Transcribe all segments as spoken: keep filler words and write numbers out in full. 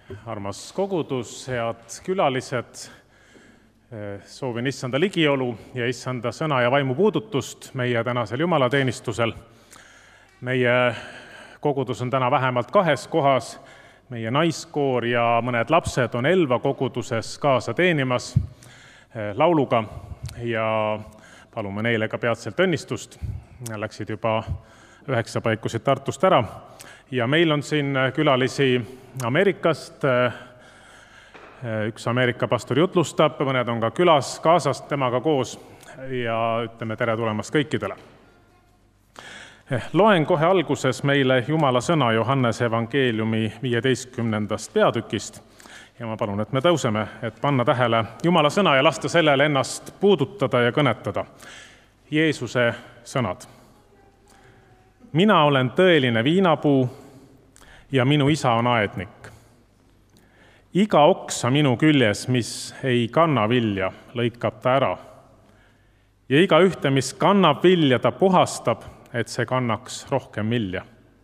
Armas kogudus, head külalised, soovin issanda ligiolu ja issanda sõna ja vaimu puudutust meie tänasel jumalateenistusel. Meie kogudus on täna vähemalt kahes kohas. Meie naiskoor ja mõned lapsed on Elva koguduses kaasa teenimas lauluga ja palume neile ka peatselt õnnistust. Läksid juba üheksa paikusid Tartust ära. Ja meil on siin külalisi Ameerikast. Üks Ameerika pastor jutlustab, mõned on ka külas kaasast temaga koos ja ütleme tere tulemast kõikidele. Loen kohe alguses meile Jumala sõna Johannese evangeeliumi viieteistkümnendast peatükist ja ma palun, et me tõuseme, et panna tähele Jumala sõna ja lasta sellele ennast puudutada ja kõnetada. Jeesuse sõnad. Mina olen tõeline viinapuu ja minu isa on aednik. Iga oksa minu küljes, mis ei kanna vilja, lõikab ta ära. Ja iga ühte, mis kannab vilja, ta puhastab, et see kannaks rohkem vilja.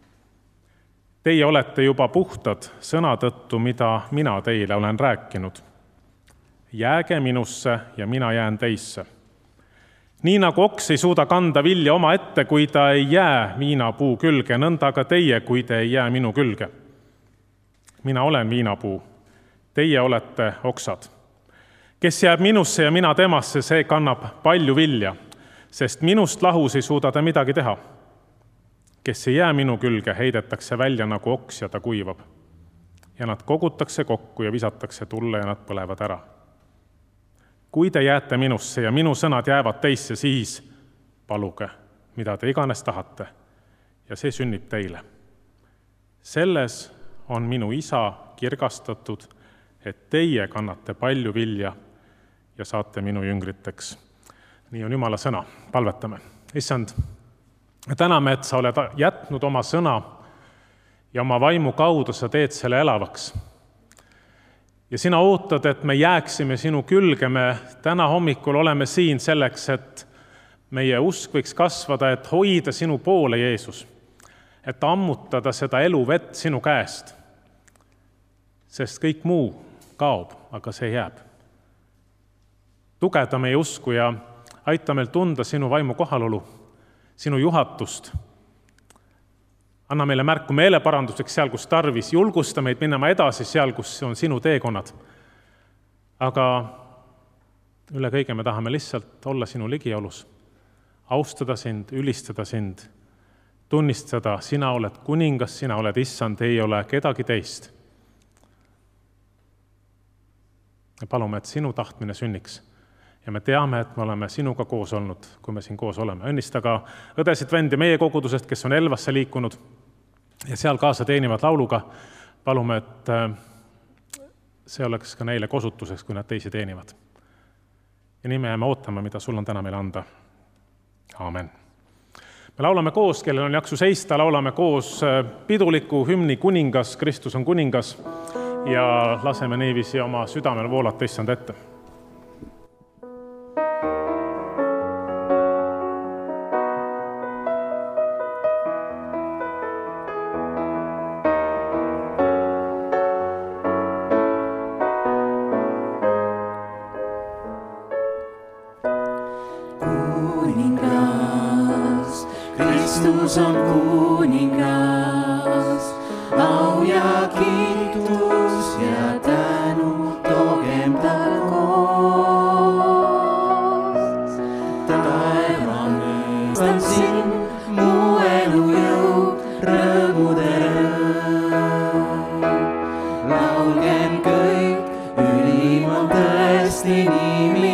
Teie olete juba puhtad sõna tõttu, mida mina teile olen rääkinud. Jääge minusse ja mina jään teisse. Nii nagu oks ei suuda kanda vilja oma ette, kui ta ei jää viinapuu külge, nõnda ka teie, kui te ei jää minu külge. Mina olen viinapuu, teie olete oksad. Kes jääb minusse ja mina temasse, see kannab palju vilja, sest minust lahus ei suuda ta midagi teha. Kes ei jää minu külge, heidetakse välja nagu oks ja ta kuivab. Ja nad kogutakse kokku ja visatakse tulle ja nad põlevad ära. Kui te jääte minusse ja minu sõnad jäävad teisse, siis paluge, mida te iganes tahate, ja see sünnib teile. Selles on minu isa kirgastatud, et teie kannate palju vilja ja saate minu jüngriteks. Nii on Jumala sõna. Palvetame. Issand, täname, et sa oled jätnud oma sõna ja oma vaimu kaudu sa teed selle elavaks. Ja sina ootad, et me jääksime sinu külge. Me täna hommikul oleme siin selleks, et meie usk võiks kasvada, et hoida sinu poole, Jeesus. Et ammutada seda eluvett sinu käest. Sest kõik muu kaob, aga see jääb. Tugevda meie usku ja aita meil tunda sinu vaimu kohalolu, sinu juhatust. Anna meile märku meeleparanduseks seal, kus tarvis, julgusta meid minema edasi seal, kus on sinu teekonnad. Aga üle kõige me tahame lihtsalt olla sinu ligiolus, austada sind, ülistada sind, tunnistada, sina oled kuningas, sina oled issand, ei ole kedagi teist. Ja palume, et sinu tahtmine sünniks. Ja me teame, et me oleme sinuga koos olnud, kui me siin koos oleme. Õnnista ka õdesid vendi meie kogudusest, kes on Elvasse liikunud ja seal kaasa teenivad lauluga. Palume, et see oleks ka neile kosutuseks, kui nad teisi teenivad. Ja nii me jääme ootama, mida sul on täna meile anda. Aamen. Me laulame koos, kellel on jaksu seista, laulame koos piduliku hümni Kuningas, Kristus on kuningas ja laseme niiviisi oma südamel voolata issand ette. Kristus on kuningas, au ja kiitus ja tänu toogem tal koos. Taeva mõistan sind, mu elu jõud, rõõmude rõõm. Laulgem kõik, ülimal tõesti nimi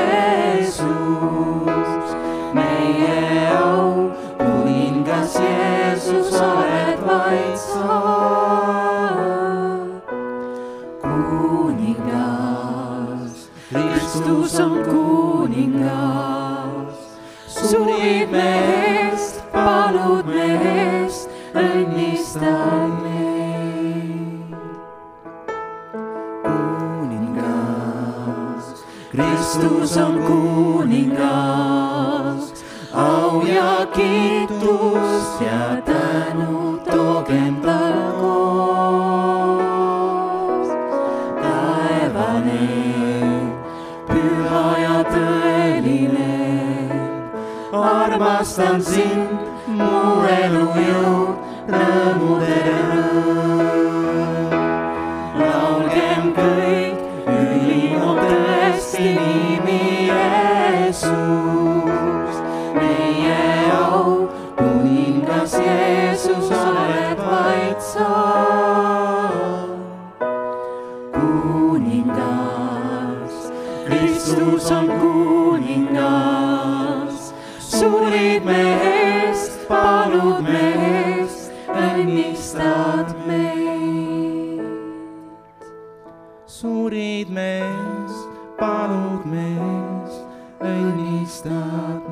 Jeesus, meie au. Kuningas Jeesus oled vaid sa. Kuningas, Kristus on kuningas. Surid me eest, palud me eest, õnnistad meid. Kuningas, Kristus on kuningas. Au ja kiitus ja tänu toogem tal koos. armastan sind, mu elu jõud, rõõmude rõõm. Laulgem kõik, ülim on tõesti nimi Jeesus. Meie au, kuningas Jeesus, oled vaid sa. Kuningas, Kristus on kuningas, suurid meest, palud meest, õnnistad meid. Suurid meest, palud meest, õnnistad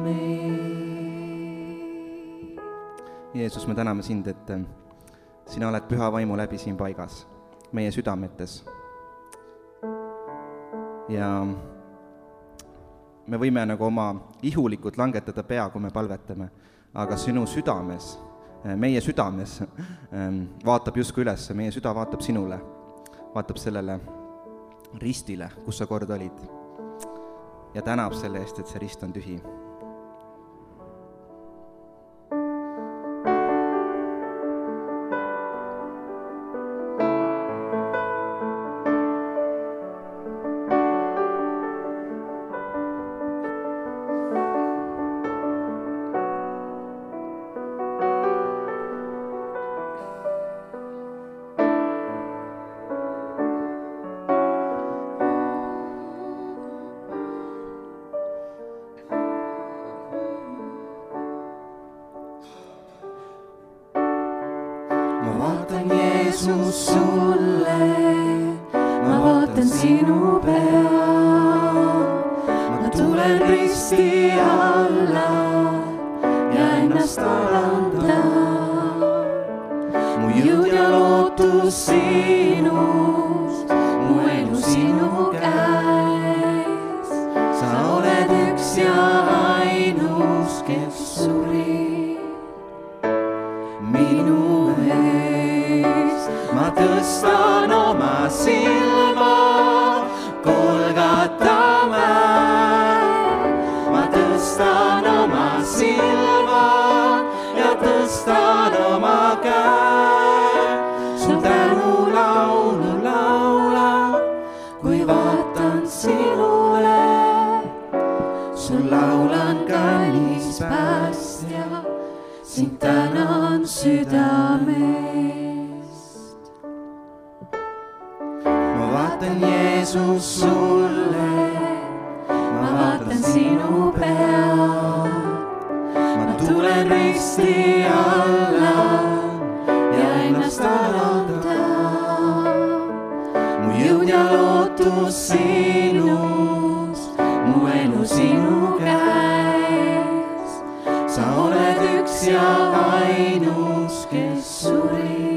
meid. Jeesus, me täname sind, et sina oled püha vaimu läbi siin paigas, meie südametes. Ja me võime nagu oma ihulikult langetada pea, kui me palvetame, aga sinu südames, meie südames vaatab justkui üles, meie süda vaatab sinule, vaatab sellele ristile, kus sa kord olid ja tänab selle eest, et see rist on tühi. Ma vaatan Jeesus sulle, ma vaatan sinu pea. Ma tulen risti alla ja ennast alandan. Mu jõud ja lootus sinust, mu elu sinu käes. Sa oled üks ja ainus, kes suri minu eest. Ma tõstan oma silma Golgata mäel. Ma tõstan oma silma ja tõstan oma käe. Sul tänu laulu laulan, kui vaatan sinule. Sul laulan kallis päästja, sind tänan südamest. Ma vaatan Jeesus sulle, ma vaatan sinu pea. Ma tulen risti alla ja ennast alandan. Mu jõud ja lootus sinus, mu elu sinu käes. Sa oled üks ja ainus, kes suri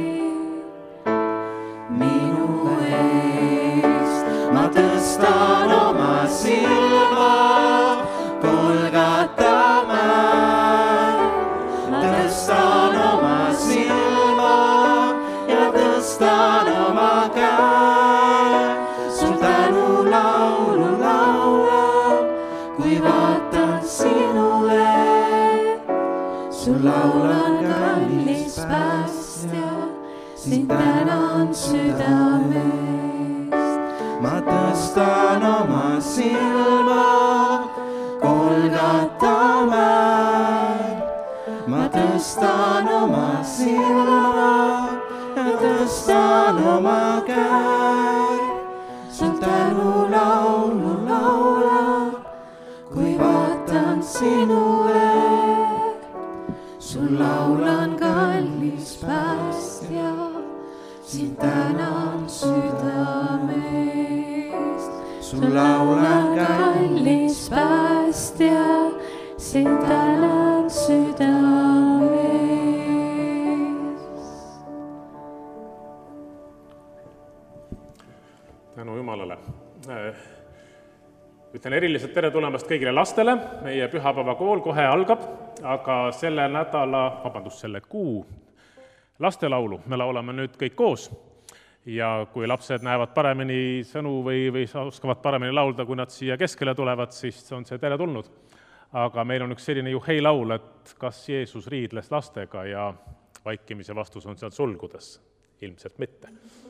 minu eest. Ma tõstan oma silma Golgata mäel. Ma tõstan oma silma ja tõstan oma käe. Sul tänu laulu laulan, kui vaatan sinule. Sul laulan kallis päästja, sind tänan südamest. Ma tõstan oma silma Golgata mäel. Ma tõstan oma silma ja tõstan oma käe. Sul tänu laulu laulan, kui vaatan sinule. Sul laulan kallis päästja, sind tänan südamest. Sul laulan kallis päästja, sind tänan südamest. Tänu Jumalale. Ütlen eriliselt tere tulemast kõigile lastele. Meie pühapäevakool kohe algab, aga selle nädala, vabandust, selle kuu lastelaulu me laulame nüüd kõik koos. Ja kui lapsed näevad paremini sõnu või, või oskavad paremini laulda, kui nad siia keskele tulevad, siis on see tere tulnud. aga meil on üks selline juheilaul, et kas Jeesus riidles lastega ja vaikimise vastus on seal sulgudes. Ilmselt mitte.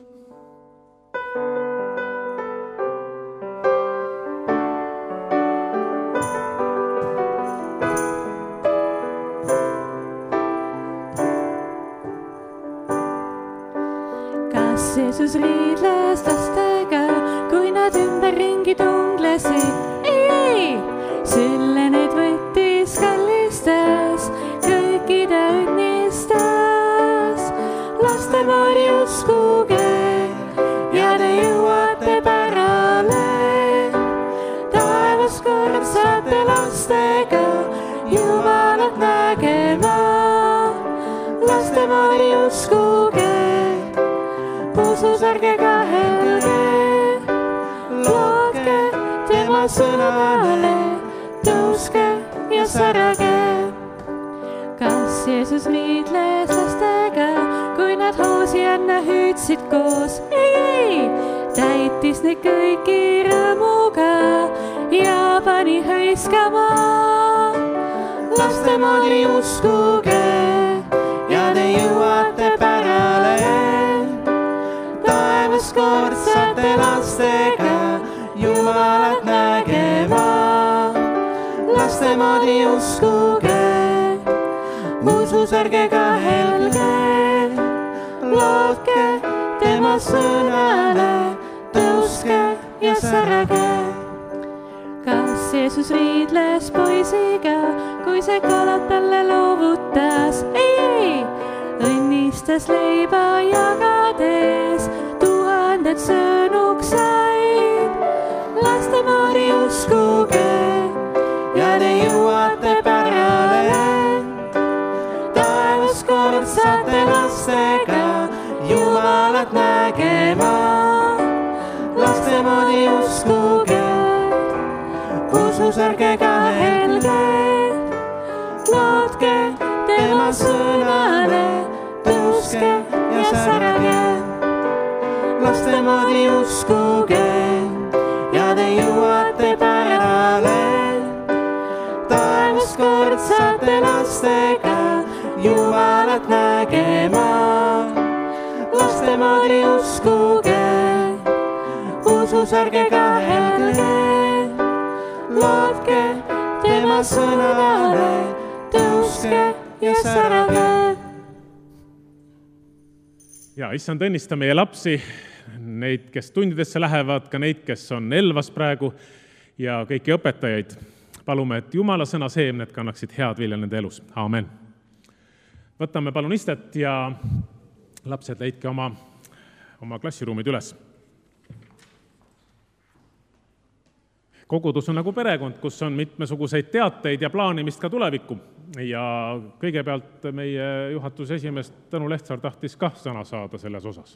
Kas Jeesus riidles lastega, kui nad ümberringi tunglesid? Ei, ei! Sülle neid võttis, kallistas, kõikide õnnistas. Laste moodi uskuge ja te jõuate pärale. Taevas kord saate lastega Jumalat nägema. Laste moodi uskuge, usus ärge kahelge. Lootke tema sõnale, tõuske ja särage. Kas Jeesus riidles lastega, kui nad Hoosianna hüüdsid koos? Ei, ei! Täitis neid kõiki rõõmuga ja pani hõiskama. Laste moodi uskuge ja te jõuate pärale. Taevas kord saate lastega Jumalat nägema. Laste moodi uskuge, usus ärge kahelge. Lootke tema sõnale, tõuske ja särage. Kas Jeesus riidles poisiga, kui see kalad talle loovutas? Ei, ei! Õnnistas leiba jagades, tuhanded söönuks said. Laste moodi uskuge ja te jõuate pärale. Taevas kord saate lastega Jumalat nägema. Laste moodi uskuge, usus ärge kahelge. Lootke tema sõnale, tõuske ja särage. Laste moodi uskuge ja te jõuate pärale. Taevas kord saate lastega Jumalat nägema. Laste moodi uskuge, usus ärge kahelge. Lootke tema sõnale, tõuske ja särage. Ja issand õnnista meie lapsi, neid, kes tundidesse lähevad, ka neid, kes on Elvas praegu ja kõiki õpetajaid. Palume, et Jumala sõna seemned kannaksid head vilja nende elus. Aamen. Võtame palun istet ja lapsed leidke oma, oma klassiruumid üles. Kogudus on nagu perekond, kus on mitmesuguseid teateid ja plaanimist ka tulevikku. Ja kõigepealt meie juhatuse esimees Tõnu Lehtsaar tahtis kah sõna saada selles osas.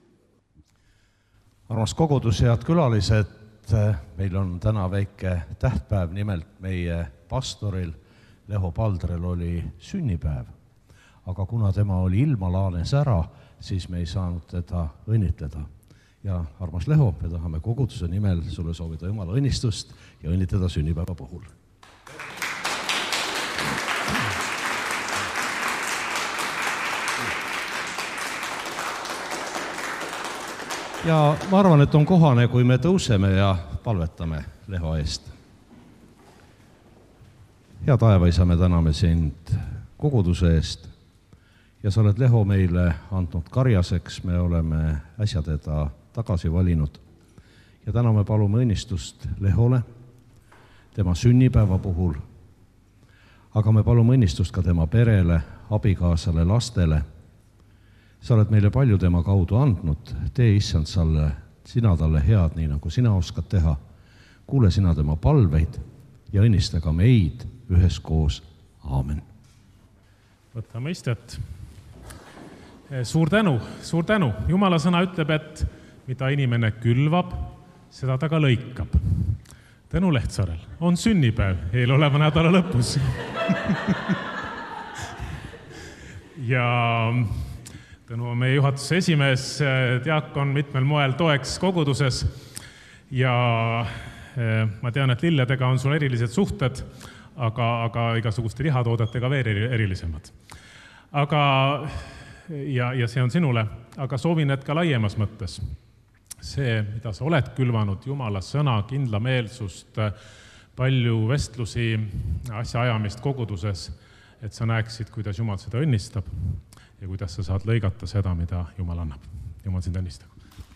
Armas kogudus, head külalised, meil on täna väike tähtpäev, nimelt meie pastoril Leho Paldrel oli sünnipäev. Aga kuna tema oli ilma laanes ära, siis me ei saanud teda õnnitleda. Ja armas Leho, me tahame koguduse nimel sulle soovida Jumala õnnistust ja õnnitleda sünnipäeva puhul. Ja ma arvan, et on kohane, kui me tõuseme ja palvetame Leho eest. Hea taevaisa, me täname sind koguduse eest ja sa oled Leho meile andnud karjaseks, me oleme äsja teda tagasi valinud. Ja täna me palume õnnistust Lehole, tema sünnipäeva puhul, aga me palume õnnistust ka tema perele, abikaasale, lastele. Sa oled meile palju tema kaudu andnud, tee issand salle, sina talle head, nii nagu sina oskad teha. Kuule sina tema palveid ja õnnista ka meid üheskoos. Aamen. Võtame istet. Suur tänu, suur tänu. Jumala sõna ütleb, et mida inimene külvab, seda ta ka lõikab. Tõnu Lehtsaarel on sünnipäev eeloleva nädala lõpus. Ja Tõnu on meie juhatuse esimees, diakon mitmel moel toeks koguduses ja ma tean, et lilledega on sul erilised suhted, aga, aga igasuguste lihatoodetega veel erilisemad. Aga, ja, ja see on sinule, aga soovin, et ka laiemas mõttes see, mida sa oled külvanud, Jumala sõna, kindlameelsust, palju vestlusi, asjaajamist koguduses, et sa näeksid, kuidas Jumal seda õnnistab ja kuidas sa saad lõigata seda, mida Jumal annab. Jumal sind õnnistab.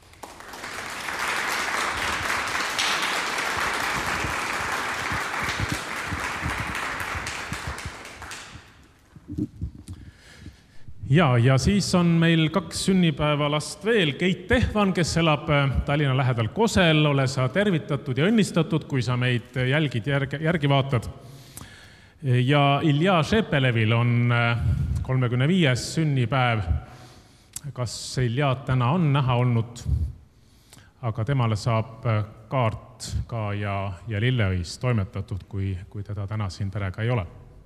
Ja, ja siis on meil kaks sünnipäevalast veel. Keit Tehvan, kes elab Tallinna lähedal Kosel, ole sa tervitatud ja õnnistatud, kui sa meid jälgid, järgi, järgi vaatad. Ja Ilja Šepelevil on kolmekümne viies sünnipäev. Kas Iljad täna on näha olnud? Aga temale saab kaart ka ja, ja lilleõis toimetatud, kui, kui teda täna siin perega ei ole.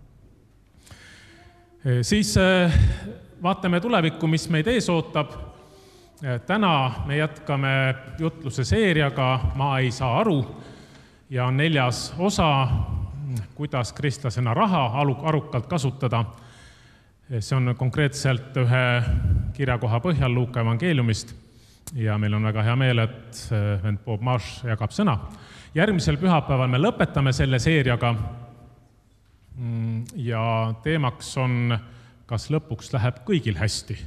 Siis vaatame tulevikku, mis meid ees ootab. Täna me jätkame jutluse seeriaga Ma ei saa aru ja on neljas osa, kuidas kristlasena raha arukalt kasutada. See on konkreetselt ühe kirjakoha põhjal Luuka evangeeliumist ja meil on väga hea meel, et vend Bob Marsh jagab sõna. Järgmisel pühapäeval me lõpetame selle seeriaga ja teemaks on, kas lõpuks läheb kõigil hästi.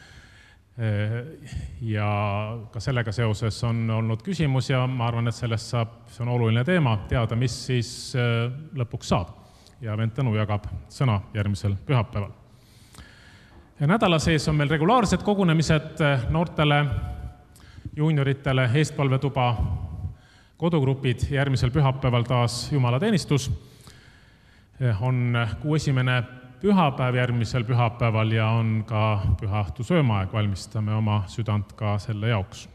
Ja ka sellega seoses on olnud küsimus ja ma arvan, et sellest saab, see on oluline teema, teada, mis siis lõpuks saab. Ja vend Tõnu jagab sõna järgmisel pühapäeval. Ja nädala sees on meil regulaarsed kogunemised noortele, juunioritele, eestpalvetuba, kodugrupid, järgmisel pühapäeval taas jumalateenistus. On kuu esimene pühapäev järgmisel pühapäeval ja on ka pühaõhtu söömaaeg, valmistame oma südant ka selle jaoks.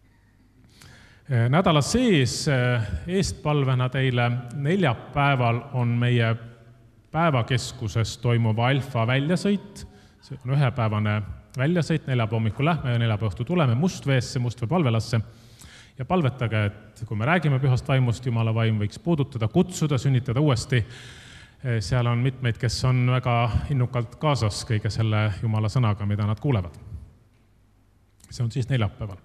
Nädala sees eestpalvena teile neljapäeval on meie päevakeskuses toimuv alfa väljasõit. See on ühepäevane väljasõit, neljapäeva hommikul lähme ja neljapäeva õhtu tuleme Mustveesse, Mustvee palvelasse ja palvetage, et kui me räägime pühast vaimust, Jumala vaim võiks puudutada, kutsuda, sünnitada uuesti. Seal on mitmeid, kes on väga innukalt kaasas kõige selle Jumala sõnaga, mida nad kuulevad. See on siis neljapäeval.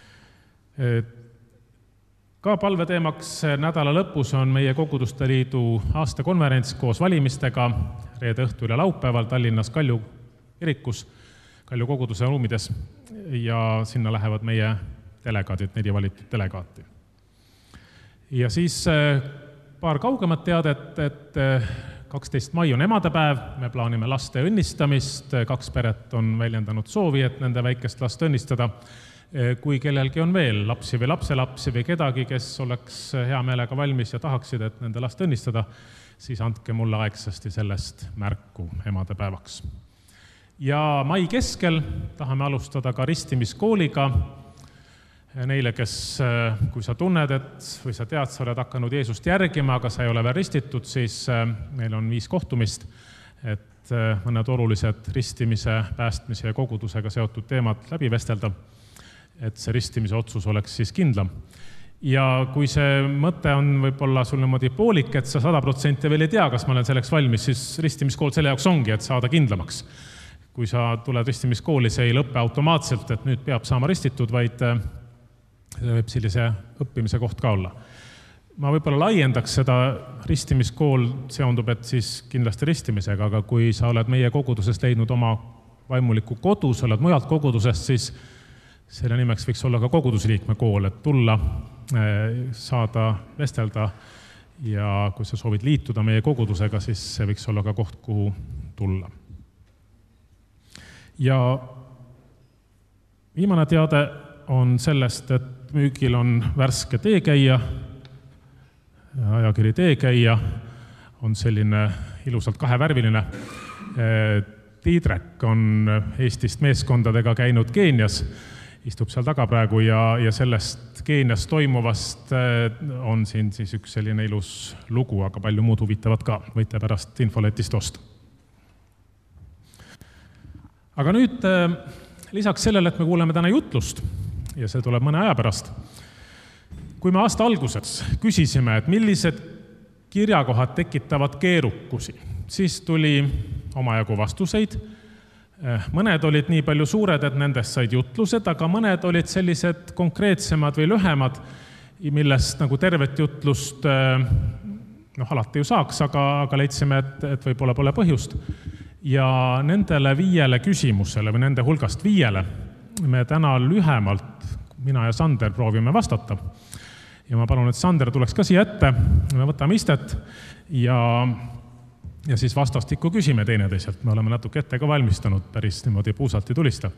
Ka palveteemaks nädala lõpus on meie Koguduste Liidu aastakonverents koos valimistega reede õhtul ja laupäeval Tallinnas Kalju kirikus, Kalju koguduse ruumides ja sinna lähevad meie delegaadid, neli valitud delegaati. Ja siis paar kaugemat teadet, et kaksteist mai on emadepäev, me plaanime laste õnnistamist, kaks peret on väljendanud soovi, et nende väikest last õnnistada. Kui kellelgi on veel lapsi või lapselapsi või kedagi, kes oleks hea meelega valmis ja tahaksid, et nende last õnnistada, siis andke mulle aegsasti sellest märku emadepäevaks. Ja mai keskel tahame alustada ka ristimiskooliga. Neile, kes, kui sa tunned, et või sa tead, sa oled hakanud Jeesust järgima, aga sa ei ole veel ristitud, siis meil on viis kohtumist, et mõned olulised ristimise, päästmise ja kogudusega seotud teemad läbi vestelda, et see ristimise otsus oleks siis kindlam. Ja kui see mõte on võib-olla sul niimoodi poolik, et sa sada protsenti veel ei tea, kas ma olen selleks valmis, siis ristimiskool selle jaoks ongi, et saada kindlamaks. Kui sa tuled ristimiskooli, see ei lõppe automaatselt, et nüüd peab saama ristitud, vaid see võib sellise õppimise koht ka olla. Ma võib-olla laiendaks seda, ristimiskool seondub, et siis kindlasti ristimisega, aga kui sa oled meie kogudusest leidnud oma vaimuliku kodu, sa oled mujalt kogudusest, siis selle nimeks võiks olla ka kogudusliikme kool, et tulla, saada, vestelda ja kui sa soovid liituda meie kogudusega, siis see võiks olla ka koht, kuhu tulla. Ja viimane teade on sellest, et müügil on värske teekäija, ajakiri teekäija, on selline ilusalt kahevärviline. Tiidrek on Eestist meeskondadega käinud Keenias, istub seal taga praegu ja, ja sellest Keenias toimuvast on siin siis üks selline ilus lugu, aga palju muud huvitavat ka, võite pärast infoletist osta. Aga nüüd lisaks sellele, et me kuuleme täna jutlust, ja see tuleb mõne aja pärast. Kui me aasta alguses küsisime, et millised kirjakohad tekitavad keerukusi. Siis tuli omajagu vastuseid. Mõned olid nii palju suured, et nendest said jutlused, aga mõned olid sellised konkreetsemad või lühemad, millest nagu tervet jutlust noh, alati ju saaks, aga, aga leidsime, et, et võib-olla pole põhjust. Ja nendele viiele küsimusele või nende hulgast viiele me täna lühemalt, mina ja Sander, proovime vastata. Ja ma palun, et Sander tuleks ka siia ette, me võtame istet ja, ja siis vastastikku küsime teineteiselt. Me oleme natuke ette ka valmistanud, päris niimoodi puusalt ei tulista.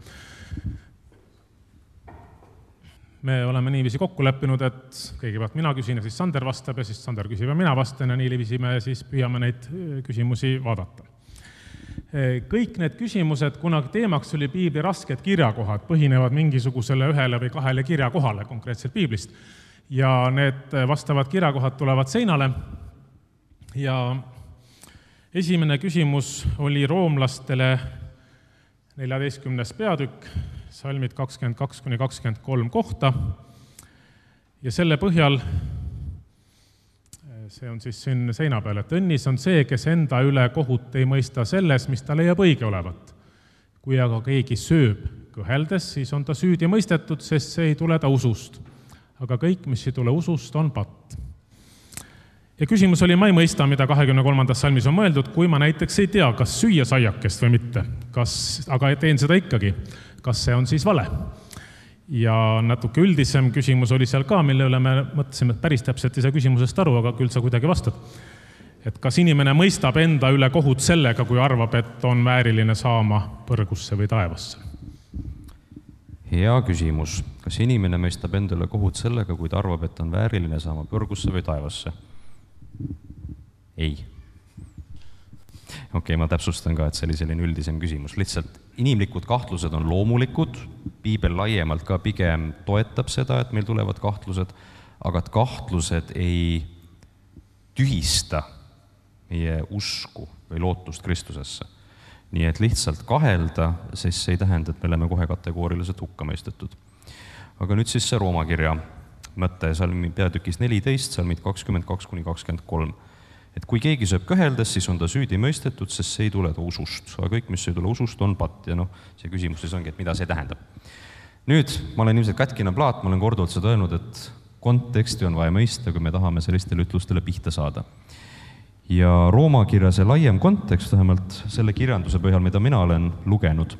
Me oleme niiviisi kokku leppinud, et kõigepealt mina küsin ja siis Sander vastab ja siis Sander küsib ja mina vastan ja niiviisi me siis püüame neid küsimusi vaadata. Kõik need küsimused, kuna teemaks oli piibli rasked kirjakohad, põhinevad mingisugusele ühele või kahele kirjakohale konkreetselt piiblist. Ja need vastavad kirjakohad tulevad seinale. Ja esimene küsimus oli roomlastele neljateistkümnes peatükk, salmid kakskümmend kaks kuni kakskümmend kolm kohta. Ja selle põhjal, see on siis siin seina peal, et õnnis on see, kes enda üle kohut ei mõista selles, mis ta leiab õige olevat. Kui aga keegi sööb kõheldes, siis on ta süüdi mõistetud, sest see ei tule ta usust. Aga kõik, mis ei tule usust, on patt. Ja küsimus oli, ma ei mõista, mida kahekümne kolmandas salmis on mõeldud, kui ma näiteks ei tea, kas süüa saiakest või mitte, kas, aga teen seda ikkagi, kas see on siis vale. Ja natuke üldisem küsimus oli seal ka, mille üle me mõtlesime, et päris täpselt ei saa küsimusest aru, aga küll sa kuidagi vastad. Et kas inimene mõistab enda üle kohut sellega, kui arvab, et on vääriline saama põrgusse või taevasse? Hea küsimus. Kas inimene mõistab enda üle kohut sellega, kui ta arvab, et on vääriline saama põrgusse või taevasse? Ei. Okei, okay, ma täpsustan ka, et see oli selline üldisem küsimus. Lihtsalt inimlikud kahtlused on loomulikud, piibel laiemalt ka pigem toetab seda, et meil tulevad kahtlused, aga et kahtlused ei tühista meie usku või lootust Kristusesse. Nii et lihtsalt kahelda, siis see ei tähenda, et me oleme kohe kategooriliselt hukka mõistetud. Aga nüüd siis see Rooma kirja mõte salmi peatükis neliteist, salmid kakskümmend kaks kuni kakskümmend kolm. Et kui keegi sööb kõheldes, siis on ta süüdi mõistetud, sest see ei tule ta usust. Aga kõik, mis ei tule usust, on patt. Ja noh, see küsimus siis ongi, et mida see tähendab. Nüüd, ma olen ilmselt katkina plaat, ma olen korduvalt seda öelnud, et konteksti on vaja mõista, kui me tahame sellistele ütlustele pihta saada. Ja Rooma kirja see laiem kontekst, vähemalt selle kirjanduse põhjal, mida mina olen lugenud,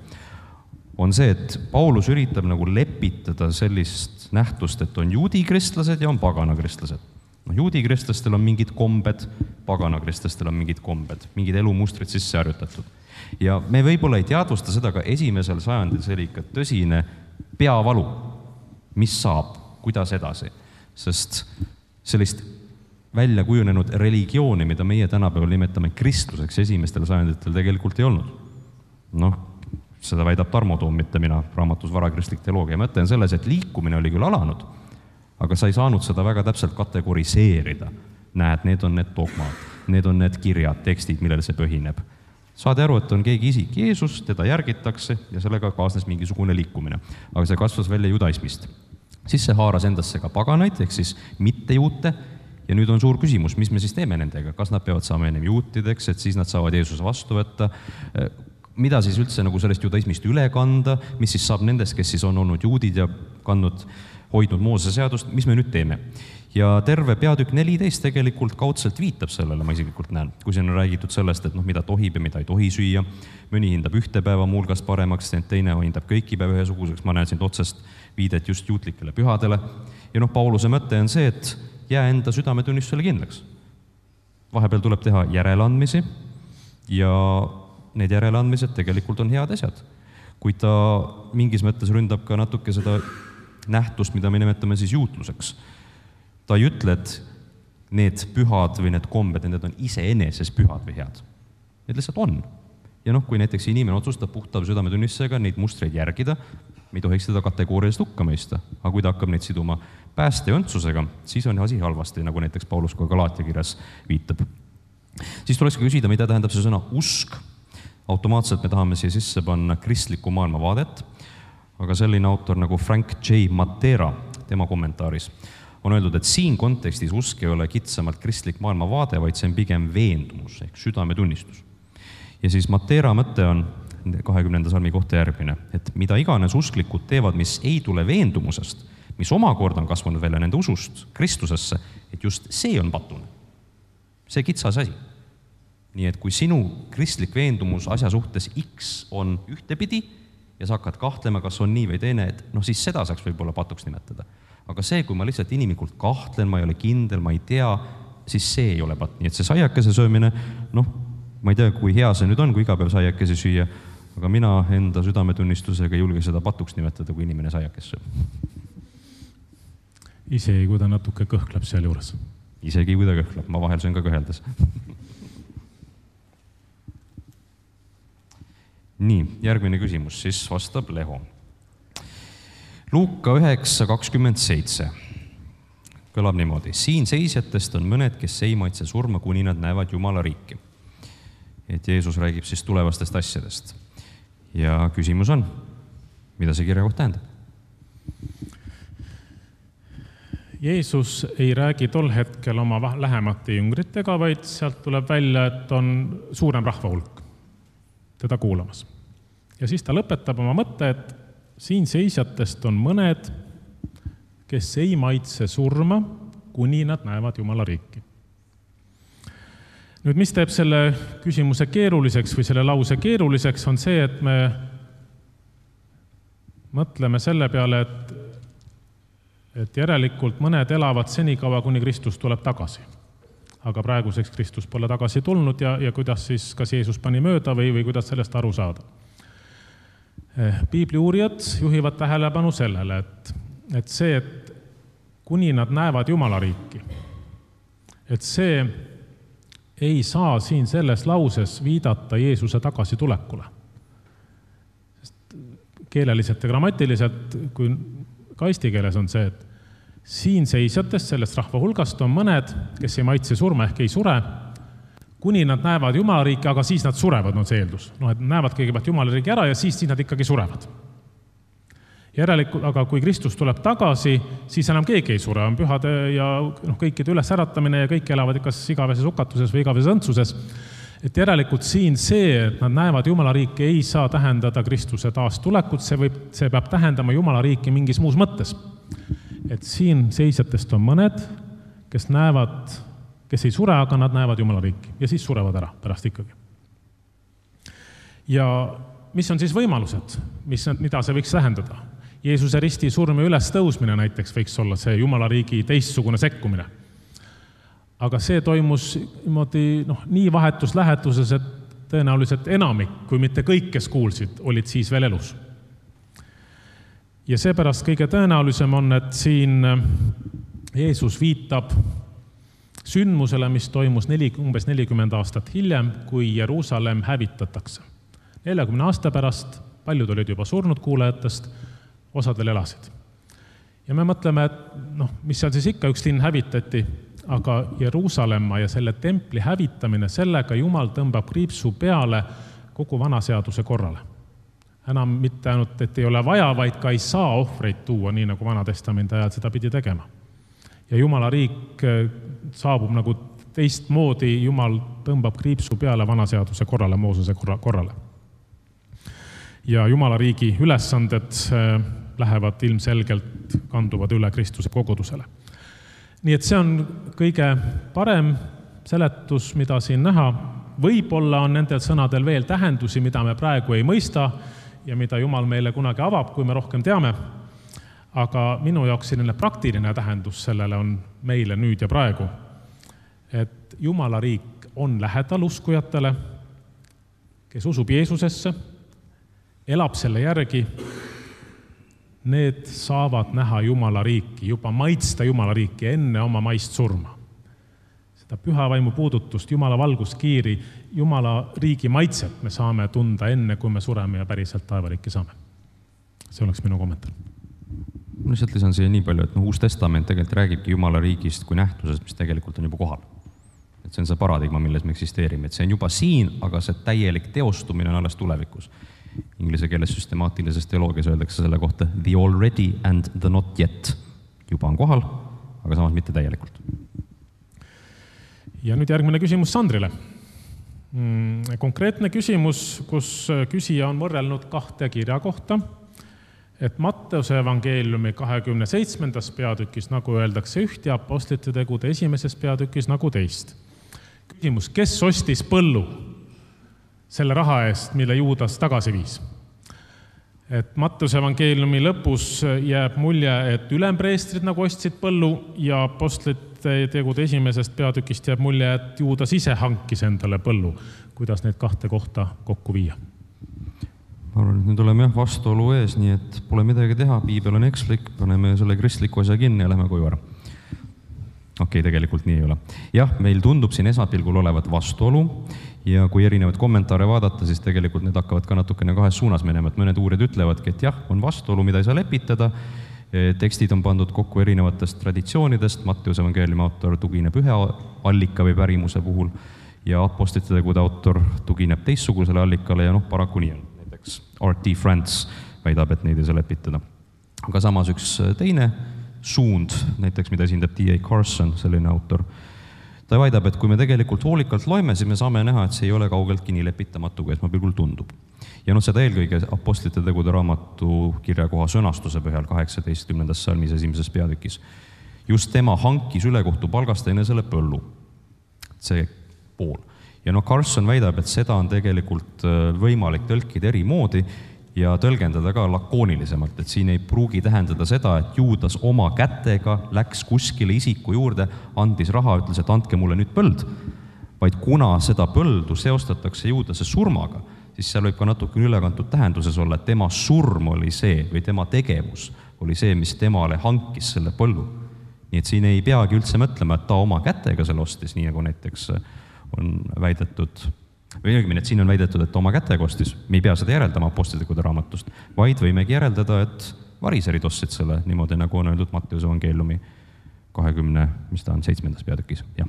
on see, et Paulus üritab nagu lepitada sellist nähtust, et on juudikristlased ja on paganakristlased. No, juudikristlastel on mingid kombed, paganakristlastel on mingid kombed, mingid elumustrid sisse harjutatud. Ja me võib-olla ei teadvusta seda ka esimesel sajandil, see oli ikka tõsine peavalu, mis saab, kuidas edasi, sest sellist välja kujunenud religiooni, mida meie tänapäeval nimetame kristluseks esimestel sajanditel tegelikult ei olnud. Noh, seda väidab Tarmo Toom, mitte mina, raamatus Varakristlik teoloogia. Mõte on selles, et liikumine oli küll alanud, aga sa ei saanud seda väga täpselt kategoriseerida. Näed, need on need dogmad, need on need kirjad, tekstid, millele see põhineb. Saade aru, et on keegi isik Jeesus, teda järgitakse ja sellega kaasnes mingisugune liikumine. Aga see kasvas välja judaismist. Siis see haaras endasse ka paganaid, ehk siis mitte juute. Ja nüüd on suur küsimus, mis me siis teeme nendega? Kas nad peavad saama ennem juutideks, et siis nad saavad Jeesuse vastu võtta? Mida siis üldse nagu sellest judaismist üle kanda? Mis siis saab nendest, kes siis on olnud juudid ja kandnud hoidnud Moosese seadust, mis me nüüd teeme? Ja terve peatükk neliteist tegelikult kaudselt viitab sellele, ma isiklikult näen, kui siin on räägitud sellest, et noh, mida tohib ja mida ei tohi süüa. Mõni hindab ühte päeva muulgas paremaks, teine hindab kõiki päeva ühesuguseks. Ma näen siin otsest viidet just juutlikele pühadele. Ja noh, Pauluse mõte on see, et jää enda südametunnistusele kindlaks. Vahepeal tuleb teha järeleandmisi ja need järeleandmised tegelikult on head asjad. Kui ta mingis mõttes ründab ka natuke seda nähtust, mida me nimetame siis juutluseks. Ta ei ütle, et need pühad või need kombed, need on iseeneses pühad või head. Need lihtsalt on. Ja noh, kui näiteks inimene otsustab puhta südametunnistusega neid mustreid järgida, me ei tohiks seda kategooriliselt hukka mõista. Aga kui ta hakkab neid siduma pääste ja õndsusega, siis on asi halvasti, nagu näiteks Paulus ka Galaatia kirjas viitab. Siis tuleks ka küsida, mida tähendab see sõna usk. Automaatselt me tahame siia sisse panna kristliku maailma vaadet, aga selline autor nagu Frank J. Matera tema kommentaaris on öeldud, et siin kontekstis usk ei ole kitsamalt kristlik maailmavaade, vaid see on pigem veendumus ehk südametunnistus. Ja siis Matera mõte on kahekümnenda salmi kohta järgmine, et mida iganes usklikud teevad, mis ei tule veendumusest, mis omakorda on kasvanud välja nende usust Kristusesse, et just see on patune. See kitsas asi. Nii et kui sinu kristlik veendumus asja suhtes X on ühtepidi ja sa hakkad kahtlema, kas on nii või teine, et noh, siis seda saaks võib-olla patuks nimetada. Aga see, kui ma lihtsalt inimlikult kahtlen, ma ei ole kindel, ma ei tea, siis see ei ole pat. Nii et see saiakese söömine, noh, ma ei tea, kui hea see nüüd on, kui iga päev saiakese süüa, aga mina enda südametunnistusega ei julge seda patuks nimetada, kui inimene saiakes sööb. Isegi kui ta natuke kõhkleb seal juures. Isegi kui ta kõhkleb, ma vahel söön ka kõheldes. Nii, järgmine küsimus, siis vastab Leho. Luuka üheksa kakskümmend seitse kõlab niimoodi. Siin seisjatest on mõned, kes ei maitse surma, kuni nad näevad Jumala riiki. Et Jeesus räägib siis tulevastest asjadest. Ja küsimus on, mida see kirja koht tähendab? Jeesus ei räägi tol hetkel oma lähemate jüngritega, vaid sealt tuleb välja, et on suurem rahva hulk teda kuulamas. Ja siis ta lõpetab oma mõtte, et siin seisjatest on mõned, kes ei maitse surma, kuni nad näevad Jumala riiki. Nüüd, mis teeb selle küsimuse keeruliseks või selle lause keeruliseks, on see, et me mõtleme selle peale, et et järelikult mõned elavad senikaua, kuni Kristus tuleb tagasi. Aga praeguseks Kristus pole tagasi tulnud ja, ja kuidas siis, kas Jeesus pani mööda või, või kuidas sellest aru saada. Piibli uurijad juhivad tähelepanu sellele, et, et see, et kuni nad näevad Jumala riiki, et see ei saa siin selles lauses viidata Jeesuse tagasi tulekule. Sest keeleliselt ja grammatiliselt, kui ka eesti keeles on see, et siin seisjatest sellest rahva hulgast on mõned, kes ei maitse surma ehk ei sure, kuni nad näevad Jumala riiki, aga siis nad surevad, on see eeldus. No, et näevad kõigepealt Jumala riigi ära ja siis, siis nad ikkagi surevad. Järelikult, aga kui Kristus tuleb tagasi, siis enam keegi ei sure, on pühade ja noh, kõikide üles äratamine ja kõik elavad ikka igaveses hukatuses või igaveses õntsuses. Et järelikult siin see, et nad näevad Jumala riiki, ei saa tähendada Kristuse taastulekut, see, võib, see peab tähendama Jumala riiki mingis muus mõttes. Et siin seisjatest on mõned, kes näevad, kes ei sure, aga nad näevad Jumala riiki ja siis surevad ära pärast ikkagi. Ja mis on siis võimalused, mis, mida see võiks tähendada? Jeesuse risti surme üles tõusmine näiteks võiks olla see Jumala riigi teistsugune sekkumine. Aga see toimus niimoodi, noh, nii vahetus lähetuses, et tõenäoliselt enamik, kui mitte kõik, kes kuulsid, olid siis veel elus. Ja seepärast kõige tõenäolisem on, et siin Jeesus viitab sündmusele, mis toimus neli, umbes nelikümmend aastat hiljem, kui Jeruusalemm hävitatakse. neljakümne aasta pärast, paljud olid juba surnud kuulajatest, osadel elasid. Ja me mõtleme, et noh, mis seal siis ikka üks linn hävitati, aga Jeruusalemma ja selle templi hävitamine, sellega Jumal tõmbab kriipsu peale kogu vanaseaduse korrale. Enam mitte ainult, et ei ole vaja, vaid ka ei saa ohvreid tuua, nii nagu Vanatestamendi ajal seda pidi tegema. Ja Jumala riik saabub nagu teistmoodi, Jumal tõmbab kriipsu peale vanaseaduse korrale, Moosese korrale. Ja Jumala riigi ülesanded lähevad ilmselgelt, kanduvad üle Kristuse kogudusele. Nii et see on kõige parem seletus, mida siin näha. Võib-olla on nendel sõnadel veel tähendusi, mida me praegu ei mõista ja mida Jumal meile kunagi avab, kui me rohkem teame. Aga minu jaoks selline praktiline tähendus sellele on meile nüüd ja praegu, et Jumala riik on lähedal uskujatele, kes usub Jeesusesse, elab selle järgi. Need saavad näha Jumala riiki, juba maitsta Jumala riiki enne oma maist surma. Seda pühavaimu puudutust, Jumala valguskiiri, Jumala riigi maitset me saame tunda enne, kui me sureme ja päriselt taevariiki saame. See oleks minu kommentaar. Lihtsalt lisan siia nii palju, et no, Uus Testament tegelikult räägibki Jumala riigist kui nähtusest, mis tegelikult on juba kohal. Et see on see paradigma, milles me eksisteerime. Et see on juba siin, aga see täielik teostumine on alles tulevikus. Inglise keeles süstemaatilises teoloogias öeldakse selle kohta the already and the not yet. Juba on kohal, aga samas mitte täielikult. Ja nüüd järgmine küsimus Sandrile. Konkreetne küsimus, kus küsija on võrrelnud kahte kirja kohta, et Matteuse evangeeliumi kahekümne seitsmendas peatükis, nagu öeldakse, üht ja apostlite tegude esimeses peatükis nagu teist. Küsimus, kes ostis põllu selle raha eest, mille Juudas tagasi viis? Et Matteuse evangeeliumi lõpus jääb mulje, et ülempreestrid nagu ostsid põllu ja apostlite tegude esimesest peatükist jääb mulje, et Juudas ise hankis endale põllu. Kuidas neid kahte kohta kokku viia? Ma arvan, et nüüd oleme jah vastuolu ees, nii et pole midagi teha, piibel on ekslik, paneme selle kristliku asja kinni ja lähme koju ära. Okei, okay, tegelikult nii ei ole. Jah, meil tundub siin esmapilgul olevat vastuolu ja kui erinevaid kommentaare vaadata, siis tegelikult need hakkavad ka natukene kahes suunas minema, et mõned uurijad ütlevadki, et jah, on vastuolu, mida ei saa lepitada, tekstid on pandud kokku erinevatest traditsioonidest, Matteuse evangeeliumi autor tugineb ühe allika või pärimuse puhul ja apostlite tegude autor tugineb teistsugusele allikale ja noh, paraku nii on. Näiteks R T France väidab, et neid ei saa lepitada. Aga samas üks teine suund, näiteks mida esindab D A Carson, selline autor, ta väidab, et kui me tegelikult hoolikalt loeme, siis me saame näha, et see ei ole kaugeltki nii lepitamatu, kui esmapilgul tundub. Ja noh, seda eelkõige apostlite tegude raamatu kirjakoha sõnastuse põhjal kaheksateistkümnendas salmis esimeses peatükis. Just tema hankis ülekohtu palgast enesele põllu. See pool. Ja noh, Carson väidab, et seda on tegelikult võimalik tõlkida eri moodi ja tõlgendada ka lakoonilisemalt, et siin ei pruugi tähendada seda, et Juudas oma kätega läks kuskile isiku juurde, andis raha, ütles, et andke mulle nüüd põld, vaid kuna seda põldu seostatakse Juudase surmaga, siis seal võib ka natuke ülekantud tähenduses olla, et tema surm oli see või tema tegevus oli see, mis temale hankis selle põllu. Nii et siin ei peagi üldse mõtlema, et ta oma kätega selle ostis, nii nagu näiteks on väidetud, või õigemini, et siin on väidetud, et oma kätega ostis, me ei pea seda järeldama apostlite tegude raamatust, vaid võimegi järeldada, et variserid ostsid selle niimoodi, nagu on öeldud Matteuse evangeeliumi kahekümne, mis ta on, seitsmendas peatükis, jah.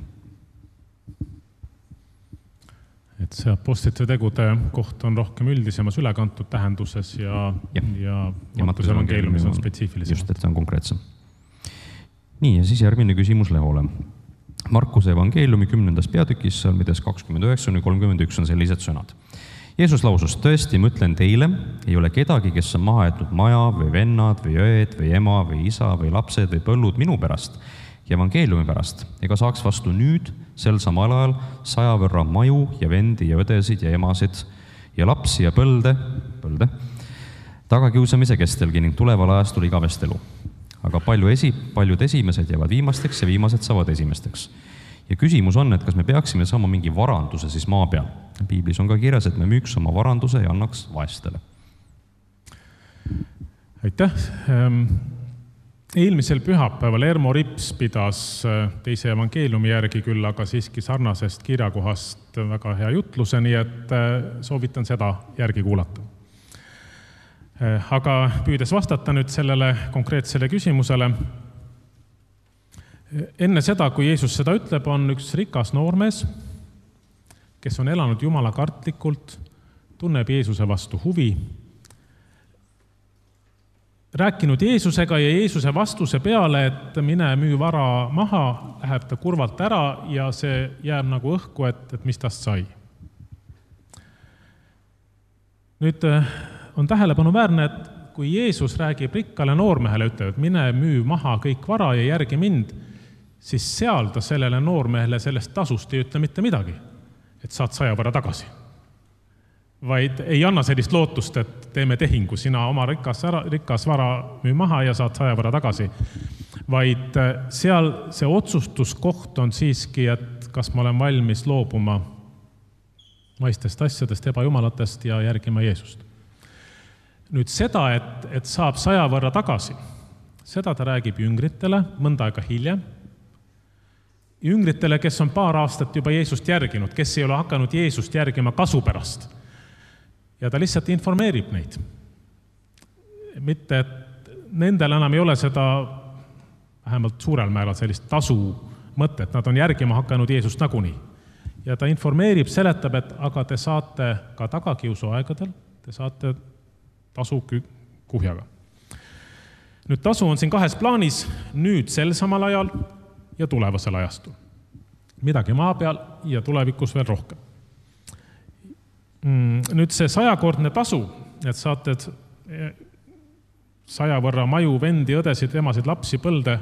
Et see apostlite tegude koht on rohkem üldisemas ülekantud tähenduses ja, ja, ja, ja Matteuse evangeeliumis on spetsiifilisem. Just, et see on konkreetsem. Nii, ja siis järgmine küsimus Lehole. Markuse evangeeliumi kümnendas peatükis, salmides kakskümmend üheksa kuni kolmkümmend üks on sellised sõnad. Jeesus lausus, tõesti, ma ütlen teile, ei ole kedagi, kes on maha jätnud maja või vennad või õed või ema või isa või lapsed või põllud minu pärast ja evangeeliumi pärast, ega saaks vastu nüüd sel samal ajal saja võrra maju ja vendi ja õdesid ja emasid ja lapsi ja põlde, põlde tagakiusamise kestelgi ning tuleval ajastul igavest elu. Aga palju esi, paljud esimesed jäävad viimasteks ja viimased saavad esimesteks. Ja küsimus on, et kas me peaksime saama mingi varanduse siis maa peal. Piiblis on ka kirjas, et me müüks oma varanduse ja annaks vaestele. Aitäh. Eelmisel pühapäeval Ermo Rips pidas teise evangeeliumi järgi küll, aga siiski sarnasest kirjakohast väga hea jutluse, nii et soovitan seda järgi kuulata. Aga püüdes vastata nüüd sellele konkreetsele küsimusele. Enne seda, kui Jeesus seda ütleb, on üks rikas noormees, kes on elanud Jumala kartlikult, tunneb Jeesuse vastu huvi, rääkinud Jeesusega ja Jeesuse vastuse peale, et mine müü vara maha, läheb ta kurvalt ära ja see jääb nagu õhku, et, et mis tast sai. Nüüd on tähelepanuväärne, et kui Jeesus räägib rikkale noormehele, ütleb, et mine müü maha kõik vara ja järgi mind, siis seal ta sellele noormehele sellest tasust ei ütle mitte midagi, et saad saja võrra tagasi. Vaid ei anna sellist lootust, et teeme tehingu, sina oma rikas, rikas vara müü maha ja saad saja võrra tagasi. Vaid seal see otsustuskoht on siiski, et kas ma olen valmis loobuma maistest asjadest, ebajumalatest ja järgima Jeesust. Nüüd seda, et, et saab saja võrra tagasi, seda ta räägib jüngritele mõnda aega hiljem. Jüngritele, kes on paar aastat juba Jeesust järginud, kes ei ole hakanud Jeesust järgima kasu pärast. Ja ta lihtsalt informeerib neid. Mitte, et nendel enam ei ole seda vähemalt suurel määral sellist tasu mõtet, nad on järgima hakanud Jeesust nagunii. Ja ta informeerib, seletab, et aga te saate ka tagakiusu aegadel, te saate tasu kuhjaga. Nüüd tasu on siin kahes plaanis, nüüd sel samal ajal ja tulevasel ajastul. Midagi maa peal ja tulevikus veel rohkem. Nüüd see sajakordne tasu, et saate saja võrra maju, vendi, õdesid, emasid, lapsi, põlde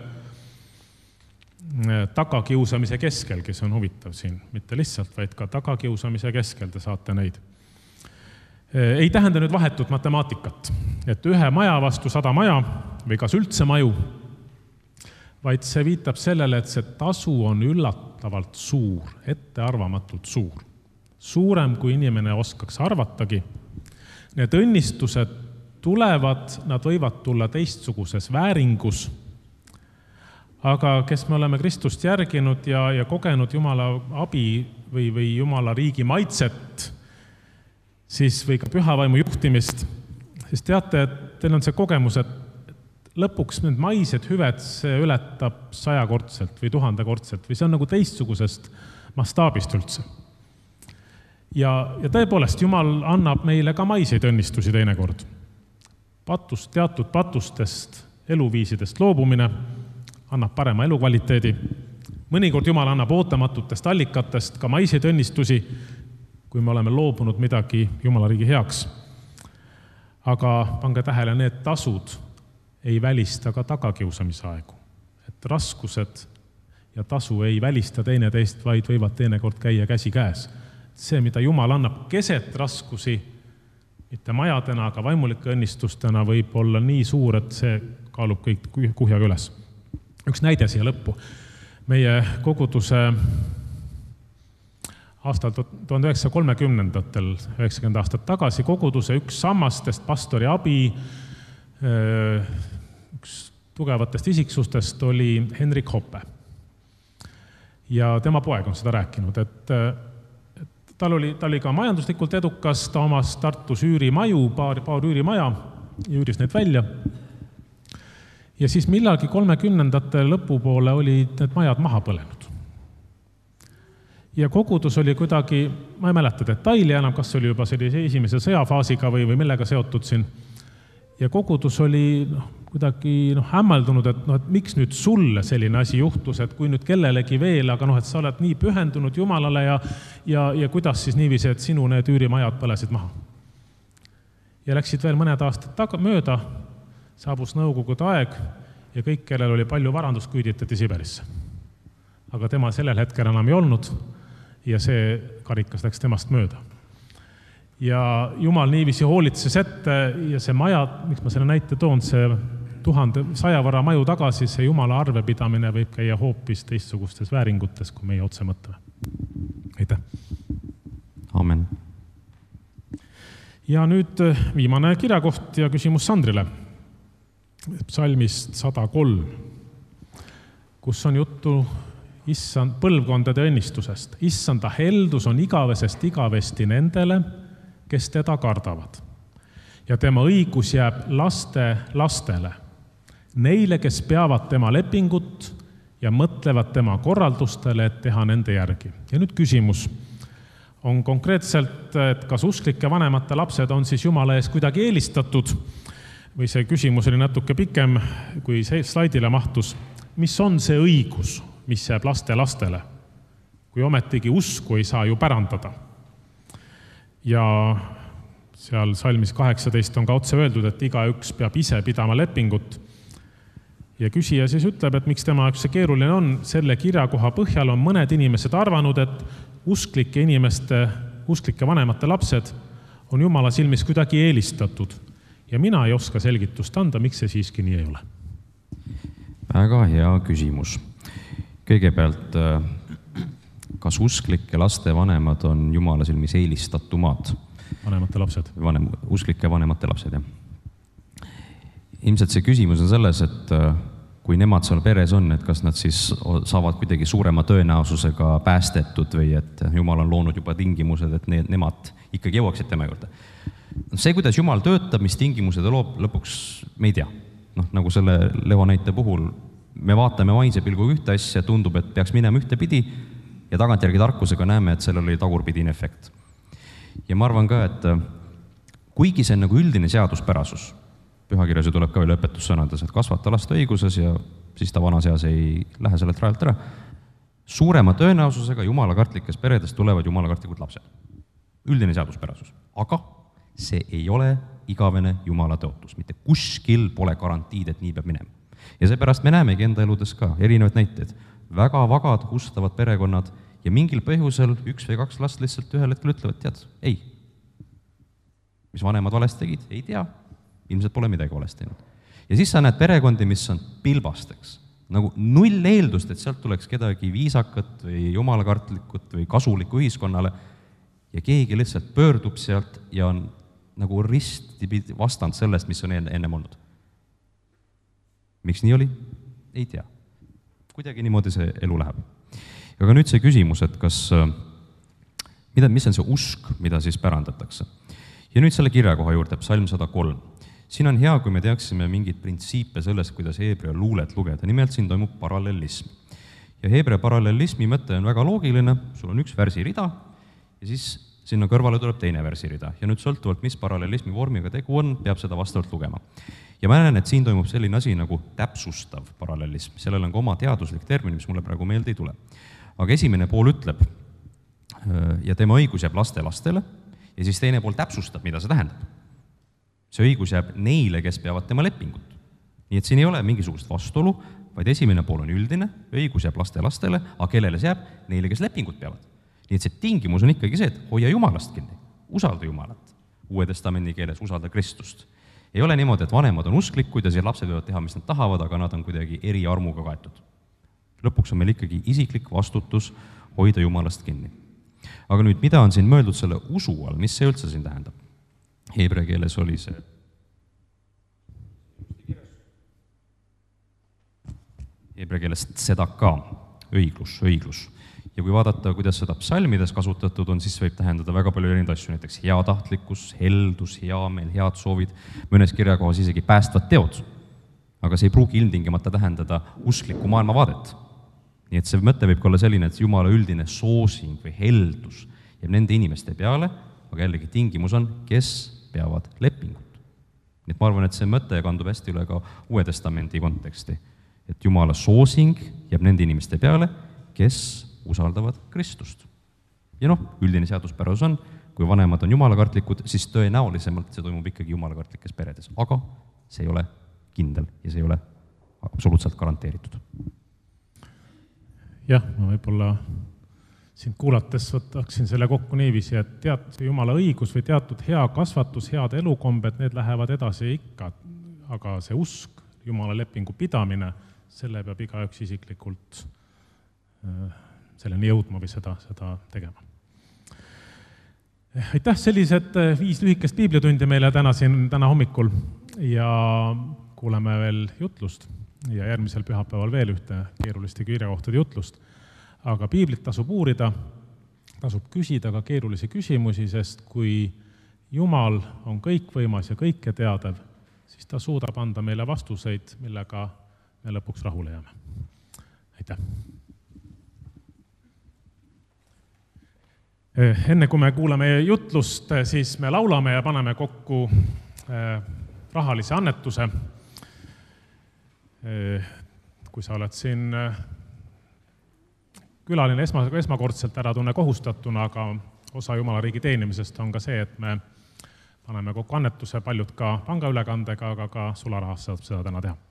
tagakiusamise keskel, kes on huvitav siin, mitte lihtsalt, vaid ka tagakiusamise keskel te saate neid. Ei tähenda nüüd vahetut matemaatikat, et ühe maja vastu sada maja või kas üldse maju, vaid see viitab sellele, et see tasu on üllatavalt suur, ettearvamatult suur. Suurem, kui inimene oskaks arvatagi. Need õnnistused tulevad, nad võivad tulla teistsuguses vääringus, aga kes me oleme Kristust järginud ja, ja kogenud Jumala abi või, või Jumala riigi maitset, siis või ka pühavaimu juhtimist, siis teate, et teil on see kogemus, et lõpuks need maised hüved, see ületab sajakordselt või tuhandekordselt või see on nagu teistsugusest mastaabist üldse. Ja, ja tõepoolest, Jumal annab meile ka maiseid õnnistusi teinekord. Patust, teatud patustest, eluviisidest loobumine annab parema elukvaliteedi. Mõnikord Jumal annab ootamatutest allikatest ka maiseid õnnistusi, kui me oleme loobunud midagi Jumala riigi heaks. Aga pange tähele, need tasud ei välista ka tagakiusamisaegu. Et raskused ja tasu ei välista teine teist, vaid võivad teinekord käia käsi käes. See, mida Jumal annab keset raskusi, mitte majadena, aga vaimulike õnnistustena võib olla nii suur, et see kaalub kõik kuhjaga üles. Üks näide siia lõppu. Meie koguduse aastal tuhande üheksasaja kolmekümnendatel, üheksakümmend aastat tagasi, koguduse üks sammastest, pastori abi, üks tugevatest isiksustest oli Henrik Hoppe. Ja tema poeg on seda rääkinud, et, et tal, oli, tal oli ka majanduslikult edukas, ta omas Tartus üürimaju, paar, paar üürimaja, üüris neid välja. Ja siis millalgi kolmekümnendate lõpupoole oli need majad maha põlenud. Ja kogudus oli kuidagi, ma ei mäleta detaili enam, kas oli juba sellise esimese sõjafaasiga või, või millega seotud siin. Ja kogudus oli noh, kuidagi noh, hämmeldunud, et, noh, et miks nüüd sulle selline asi juhtus, et kui nüüd kellelegi veel, aga noh, et sa oled nii pühendunud Jumalale ja, ja, ja kuidas siis niiviisi, et sinu need üürimajad põlesid maha. Ja läksid veel mõned aastad taga, mööda, saabus nõukogude aeg ja kõik, kellel oli palju varandust, küüditati Siberisse. Aga tema sellel hetkel enam ei olnud ja see karikas läks temast mööda. Ja Jumal niiviisi hoolitses ette ja see maja, miks ma selle näite toon, see tuhande, saja võrra maju tagasi, see Jumala arvepidamine võib käia hoopis teistsugustes vääringutes, kui meie otse mõtleme. Aitäh! Amen! Ja nüüd viimane kirjakoht ja küsimus Sandrile. Psalmist sada kolm, kus on juttu issand, põlvkondade õnnistusest. Issanda heldus on igavesest igavesti nendele, kes teda kardavad. Ja tema õigus jääb laste lastele. Neile, kes peavad tema lepingut ja mõtlevad tema korraldustele, et teha nende järgi. Ja nüüd küsimus on konkreetselt, et kas usklike vanemate lapsed on siis Jumala ees kuidagi eelistatud või see küsimus oli natuke pikem, kui see slaidile mahtus. Mis on see õigus, mis jääb laste lastele, kui ometigi usku ei saa ju pärandada. Ja seal salmis kaheksateist on ka otse öeldud, et iga üks peab ise pidama lepingut. Ja küsija siis ütleb, et miks tema üks see keeruline on, selle kirjakoha põhjal on mõned inimesed arvanud, et usklike inimeste, usklike vanemate lapsed on Jumala silmis kuidagi eelistatud. Ja mina ei oska selgitust anda, miks see siiski nii ei ole. Väga hea küsimus. Kõigepealt, kas usklike laste vanemad on Jumala silmis eelistatumad? Vanemate lapsed. Vanem, usklike vanemate lapsed, jah. Ilmselt see küsimus on selles, et kui nemad seal peres on, et kas nad siis saavad kuidagi suurema tõenäosusega päästetud või et Jumal on loonud juba tingimused, et need, nemad ikkagi jõuaksid tema juurde. See, kuidas Jumal töötab, mis tingimused loob, lõpuks me ei tea. Noh, nagu selle Leo näite puhul, me vaatame vainse pilguga ühte asja, tundub, et peaks minema ühte pidi ja tagantjärgi tarkusega näeme, et sellel oli tagurpidine efekt. Ja ma arvan ka, et kuigi see on nagu üldine seaduspärasus, pühakirjas ju tuleb ka veel õpetussõnades, et kasvata last õiguses ja siis ta vanas eas ei lähe sellelt rajalt ära. Suurema tõenäosusega jumalakartlikes peredes tulevad jumalakartlikud lapsed. Üldine seaduspärasus. Aga see ei ole igavene jumala tõotus. Mitte kuskil pole garantiid, et nii peab minema. Ja seepärast me näemegi enda eludes ka erinevad näited. Väga vagad, ustavad perekonnad ja mingil põhjusel üks või kaks last lihtsalt ühel hetkel ütlevad, tead, ei. Mis vanemad valesti tegid? Ei tea. Ilmselt pole midagi valesti teinud. Ja siis sa näed perekondi, mis on pilbasteks. Nagu null eeldust, et sealt tuleks kedagi viisakat või jumalakartlikut või kasulikku ühiskonnale ja keegi lihtsalt pöördub sealt ja on nagu risti vastand sellest, mis on ennem olnud. Miks nii oli? Ei tea. Kuidagi niimoodi see elu läheb. Aga nüüd see küsimus, et kas, mida, mis on see usk, mida siis pärandatakse. Ja nüüd selle kirjakoha juurde, psalm sada kolm. Siin on hea, kui me teaksime mingid printsiipe sellest, kuidas heebrea luulet lugeda. Nimelt siin toimub parallelism. Ja heebrea parallelismi mõte on väga loogiline, sul on üks versirida ja siis sinna kõrvale tuleb teine versirida. Ja nüüd sõltuvalt, mis parallelismi vormiga tegu on, peab seda vastavalt lugema. Ja ma näen, et siin toimub selline asi nagu täpsustav parallelism. Sellel on ka oma teaduslik termin, mis mulle praegu meelde ei tule. Aga esimene pool ütleb ja tema õigus jääb laste lastele ja siis teine pool täpsustab, mida see tähendab. See õigus jääb neile, kes peavad tema lepingut. Nii et siin ei ole mingisugust vastuolu, vaid esimene pool on üldine, õigus jääb laste lastele, aga kellele see jääb? Neile, kes lepingut peavad. Nii et see tingimus on ikkagi see, et hoia Jumalast kinni, usalda Jumalat. Uue testamendi keeles usalda Kristust. Ei ole niimoodi, et vanemad on usklikud ja see lapsed võivad teha, mis nad tahavad, aga nad on kuidagi eri armuga kaetud. Lõpuks on meil ikkagi isiklik vastutus hoida Jumalast kinni. Aga nüüd, mida on siin mõeldud selle usu all, mis see üldse siin tähendab? Heebrea keeles oli see Heebrea keeles tsedaka, õiglus, õiglus. Ja kui vaadata, kuidas seda psalmides kasutatud on, siis võib tähendada väga palju erinevaid asju, näiteks heatahtlikkus, heldus, heameel, head soovid, mõnes kirjakohas isegi päästvad teod. Aga see ei pruugi ilmtingimata tähendada usklikku maailmavaadet. Nii et see mõte võib olla selline, et Jumala üldine soosing või heldus jääb nende inimeste peale, aga jällegi tingimus on, kes peavad lepingut. Nii et ma arvan, et see mõte kandub hästi üle ka Uue testamendi konteksti, et Jumala soosing jääb nende inimeste peale, kes usaldavad Kristust. Ja noh, üldine seaduspärasus on, kui vanemad on jumalakartlikud, siis tõenäolisemalt see toimub ikkagi jumalakartlikes peredes, aga see ei ole kindel ja see ei ole absoluutselt garanteeritud. Jah, ma võib-olla sind kuulates võtaksin selle kokku niiviisi, et tead, Jumala õigus või teatud hea kasvatus, head elukombed, need lähevad edasi ikka, aga see usk, Jumala lepingu pidamine, selle peab igaüks isiklikult selleni jõudma või seda, seda tegema. Aitäh, sellised viis lühikest piiblitundi meile täna siin täna hommikul ja kuuleme veel jutlust ja järgmisel pühapäeval veel ühte keeruliste kirjakohtade jutlust. Aga piiblit tasub uurida, tasub küsida ka keerulisi küsimusi, sest kui Jumal on kõikvõimas ja kõike teadev, siis ta suudab anda meile vastuseid, millega me lõpuks rahule jääme. Aitäh! Enne kui me kuulame jutlust, siis me laulame ja paneme kokku rahalise annetuse. Kui sa oled siin külaline esma, esmakordselt ära tunne kohustatuna, aga osa Jumala riigi teenimisest on ka see, et me paneme kokku annetuse, paljud ka pangaülekandega, aga ka sularahas saab seda täna teha.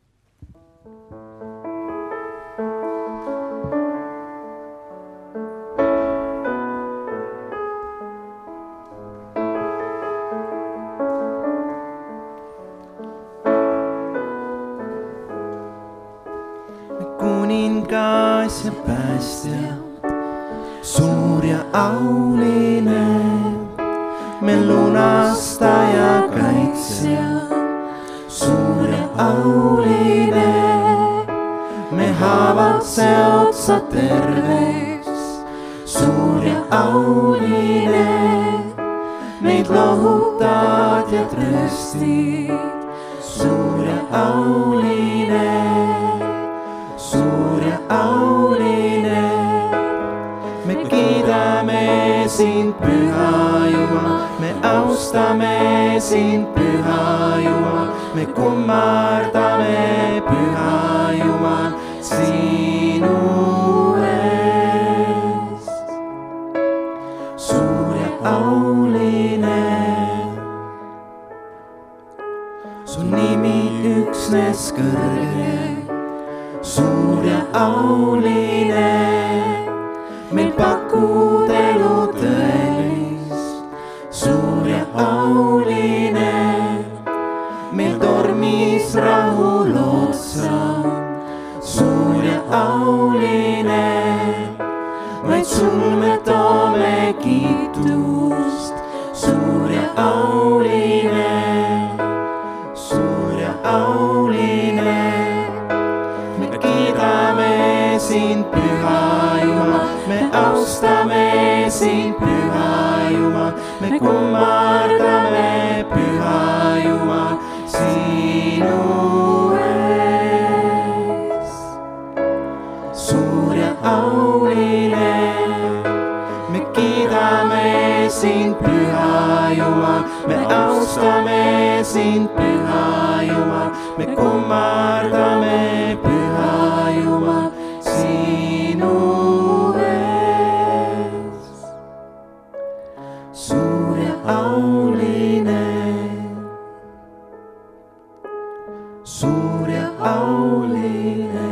Kuningas ja päästja, suur ja auline, me lunastaja kaitsja, suur ja auline, me haavad see otsa terveks, suur ja auline, meid lohutad ja tröstid, suur ja auline, suur ja auline, me kiidame sind, püha Jumal, me austame sind, püha Jumal, me kummardame, püha Jumal. sinu eest. Suur ja auline, su nimi üksnes kõrge. Suur ja auline, meil pakud elu tõelist. Suur ja auline, meil tormis rahu lootsam. Suur ja auline, vaid sul me toome kiitust. Suur ja auline, suur ja auline, me kiidame sind, Püha Jumal, me austame sind, Püha Jumal, me kummardame, Püha Jumal, sinu ees. Suur ja auline, me kiidame sind, Püha Jumal, me austame sind, Püha Jumal, me kummardame, Püha Jumal, sinu ees. Suur ja auline, suur ja auline.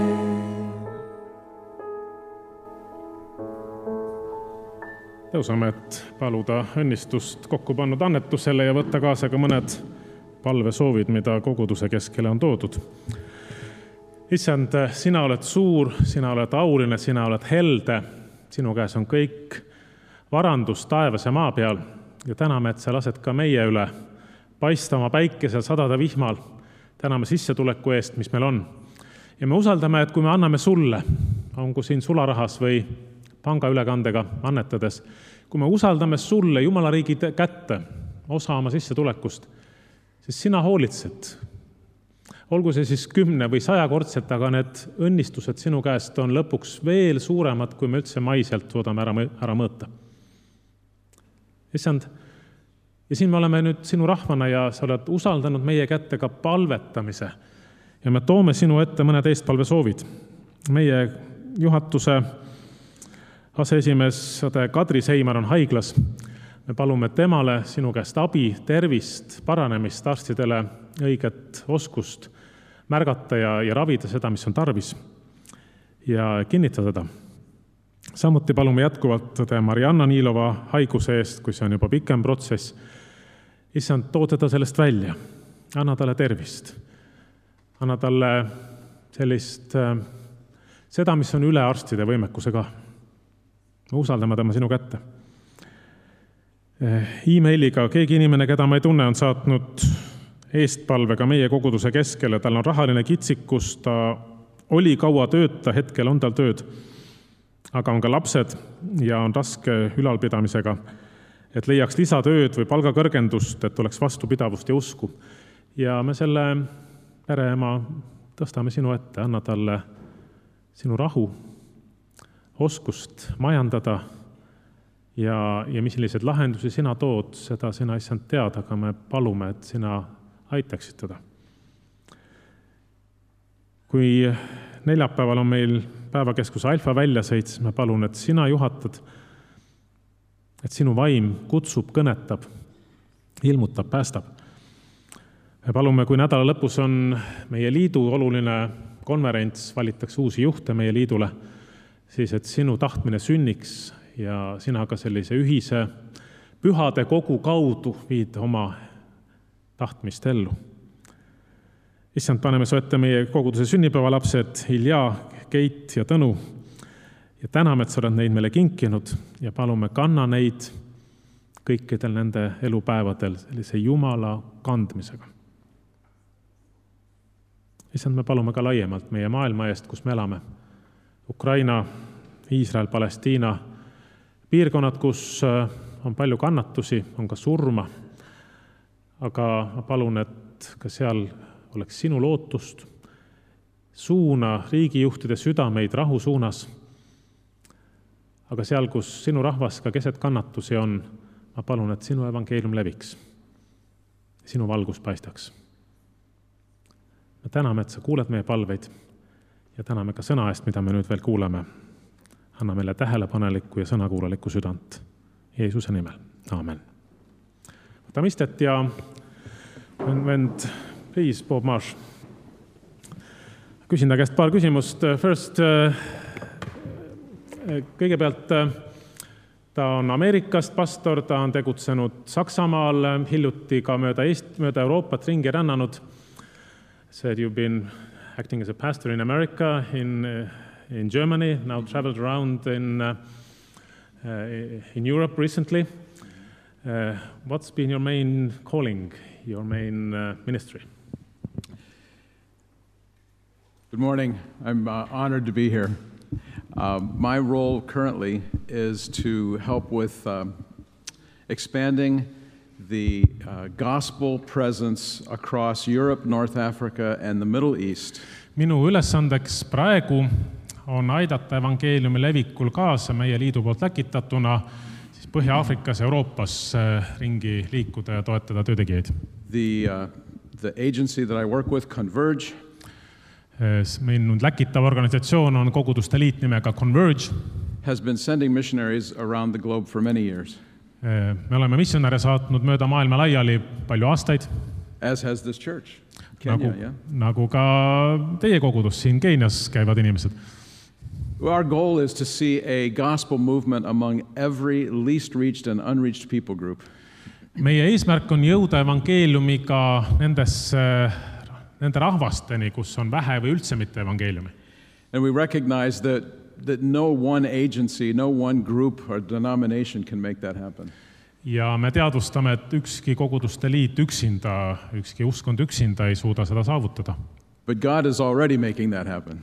Tõusame, et paluda õnnistust kokku pannud annetusele ja võtta kaasa ka mõned palvesoovid, mida koguduse keskele on toodud. Issand, sina oled suur, sina oled auline, sina oled helde, sinu käes on kõik varandus taevas ja maa peal ja täname, et sa lased ka meie üle paista oma päikesel sadada vihmal. Täname sissetuleku eest, mis meil on. Ja me usaldame, et kui me anname sulle, on kui siin sularahas või pangaülekandega annetades, kui me usaldame sulle Jumala riigi kätte osa oma sissetulekust, siis sina hoolitsed. Olgu see siis kümne või sajakordselt, aga need õnnistused sinu käest on lõpuks veel suuremad, kui me üldse maiselt suudame ära, ära mõõta. Issand, ja siin me oleme nüüd sinu rahvana ja sa oled usaldanud meie kätte ka palvetamise. Ja me toome sinu ette mõned eestpalvesoovid. Meie juhatuse aseesimees Kadri Seimar on haiglas. Me palume temale sinu käest abi, tervist, paranemist, arstidele õiget oskust märgata ja, ja ravida seda, mis on tarvis ja kinnitada teda. Samuti palume jätkuvalt Marianna Niilova haiguse eest, kui see on juba pikem protsess. Issand, too teda sellest välja. Anna talle tervist. Anna talle sellist, seda, mis on üle arstide võimekusega. Me usaldame tema sinu kätte. E-mailiga keegi inimene, keda ma ei tunne, on saatnud eestpalvega meie koguduse keskele. Tal on rahaline kitsikus, ta oli kaua tööta, hetkel on tal tööd, aga on ka lapsed ja on raske ülalpidamisega, et leiaks lisatööd või palgakõrgendust, et oleks vastupidavust ja usku. Ja me selle pereema tõstame sinu ette, anna talle sinu rahu, oskust majandada ja, ja mis sellised lahendusi sina tood, seda sina ei saanud teada, aga me palume, et sina aitaksid teda. Kui neljapäeval on meil päevakeskuse alfa väljasõit, siis me palun, et sina juhatad, et sinu vaim kutsub, kõnetab, ilmutab, päästab. Me palume, kui nädala lõpus on meie liidu oluline konverents, valitakse uusi juhte meie liidule, siis et sinu tahtmine sünniks ja sina ka sellise ühise pühade kogu kaudu viid oma tahtmist ellu. Issand, paneme su ette meie koguduse sünnipäevalapsed Ilja, Keit ja Tõnu ja täname, et sa oled neid meile kinkinud ja palume kanna neid kõikidel nende elupäevadel sellise Jumala kandmisega. Issand, me palume ka laiemalt meie maailma eest, kus me elame. Ukraina, Iisrael, Palestiina, piirkonnad, kus on palju kannatusi, on ka surma, aga ma palun, et ka seal oleks sinu lootust, suuna riigijuhtide südameid rahu suunas, aga seal, kus sinu rahvas ka keset kannatusi on, ma palun, et sinu evangeelium leviks, sinu valgus paistaks. Me täname, et sa kuuled meie palveid ja täname ka sõna eest, mida me nüüd veel kuuleme. Anna meile tähelepanelikku ja sõnakuulelikku südant. Jeesuse nimel. Aamen. Võtame istet ja vend, please, Bob Marsh. Küsin ta käest paar küsimust. First, kõigepealt ta on Ameerikast pastor, ta on tegutsenud Saksamaal, hiljuti ka mööda, Eest, mööda Euroopat ringi rännanud. Said you've been acting as a pastor in America, in, in Germany, now traveled around in, uh, in Europe recently. Uh, what's been your main calling, your main uh, ministry? Good morning. I'm uh, honored to be here. Uh, my role currently is to help with uh, expanding the uh, gospel presence across Europe, North Africa, and the Middle East. Minu ülesandeks praegu on aidata evangeeliumi levikul kaasa meie liidu poolt läkitatuna siis Põhja-Aafrikas, Euroopas ringi liikuda ja toetada töötegijaid. The, uh, the agency that I work with, Converge, meil nüüd läkitav organisatsioon on koguduste liit nimega Converge. Has been sending missionaries around the globe for many years. Me oleme missionäre saatnud mööda maailma laiali palju aastaid. As has this church. Kenya, nagu, yeah? nagu ka teie kogudus siin Keenias käivad inimesed. Our goal is to see a gospel movement among every least reached and unreached people group. Meie eesmärk on jõuda evangeeliumiga nendesse nende rahvasteni, kus on vähe või üldse mitte evangeeliumi. And we recognize that, that no one agency, no one group or denomination can make that happen. Ja me teadvustame, et ükski koguduste liit üksinda, ükski uskond üksinda ei suuda seda saavutada. But God is already making that happen.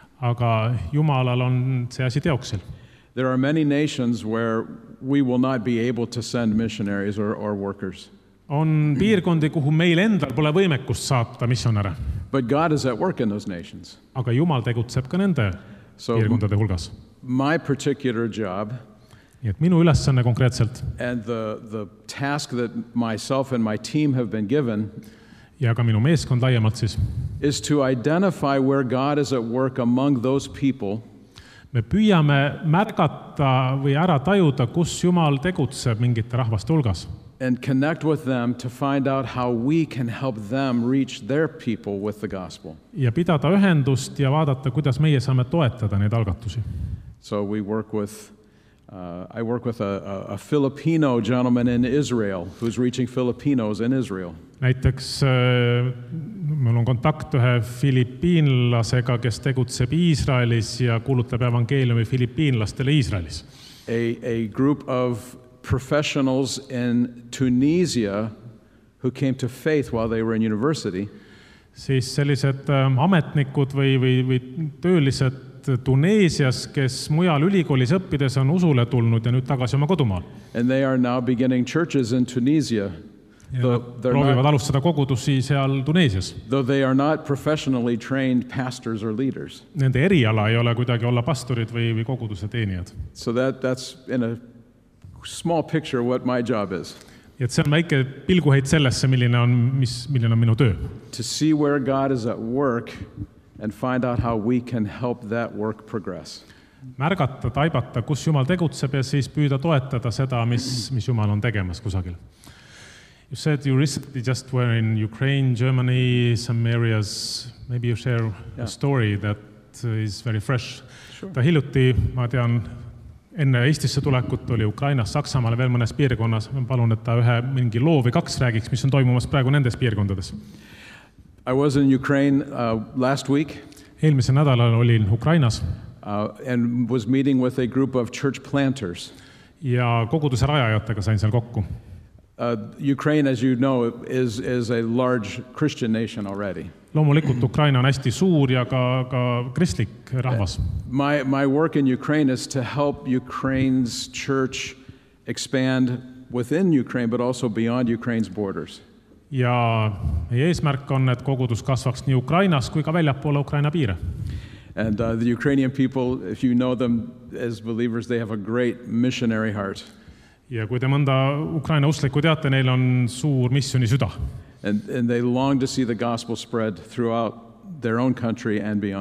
Aga Jumalal on see asi teoksil. There are many nations where we will not be able to send missionaries or, or workers. On piirkondi, kuhu meil endal pole võimekust saata missionäre. But God is at work in those nations. Aga Jumal tegutseb ka nende So piirkondade hulgas. My particular job Nii et minu ülesanne konkreetselt and the, the task that myself and my team have been given ja ka minu meeskond laiemalt siis is to identify where God is at work among those people. Me püüame märgata või ära tajuda, kus Jumal tegutseb mingite rahvaste hulgas. And connect with them to find out how we can help them reach their people with the gospel. Ja pidada ühendust ja vaadata, kuidas meie saame toetada neid algatusi. So we work with, uh, I work with a, a, a Filipino gentleman in Israel who's reaching Filipinos in Israel. Näiteks äh, mul on kontakt ühe filipiinlasega, kes tegutseb Iisraelis ja kuulutab evangeeliumi filipiinlastele Iisraelis. A, a group of professionals in Tunisia who came to faith while they were in university. Siis sellised ametnikud või, või, või töölised Tuneesias, kes mujal ülikoolis õppides on usule tulnud ja nüüd tagasi oma kodumaal. And they are now beginning churches in Tunisia. Ja proovivad alustada kogudusi seal Tuneesias. Though they are not professionally trained pastors or leaders. Nende eriala ei ole kuidagi olla pastorid või, või koguduse teenijad. So that, that's in a small picture what my job is. Et see on väike pilguheit sellesse, milline on, mis, milline on minu töö. To see where God is at work and find out how we can help that work progress. Märgata, taibata, kus Jumal tegutseb ja siis püüda toetada seda, mis, mis Jumal on tegemas kusagil. You said you recently just were in Ukraine, Germany, some areas. Maybe you share yeah. a story that is very fresh. Sure. Ta hiljuti, ma tean, enne Eestisse tulekut oli Ukrainas, Saksamaal veel mõnes piirkonnas. Ma palun, et ta ühe mingi loo või kaks räägiks, mis on toimumas praegu nendes piirkondades. I was in Ukraine uh, last week. Eelmise nädalal olin Ukrainas. Uh, and was meeting with a group of church planters. Ja koguduse rajajatega sain seal kokku. Uh, Ukraine, as you know, is, is a large Christian nation already. Loomulikult Ukraina on hästi suur ja ka, ka kristlik rahvas. My, my work in Ukraine is to help Ukraine's church expand within Ukraine, but also beyond Ukraine's borders. Ja meie eesmärk on, et kogudus kasvaks nii Ukrainas kui ka väljapoole Ukraina piire. And uh, the Ukrainian people, if you know them as believers, they have a great missionary heart. Ja kui te mõnda Ukraina usklikku teate, neil on suur missiooni süda. And, and they long to see the gospel spread throughout their own country and beyond.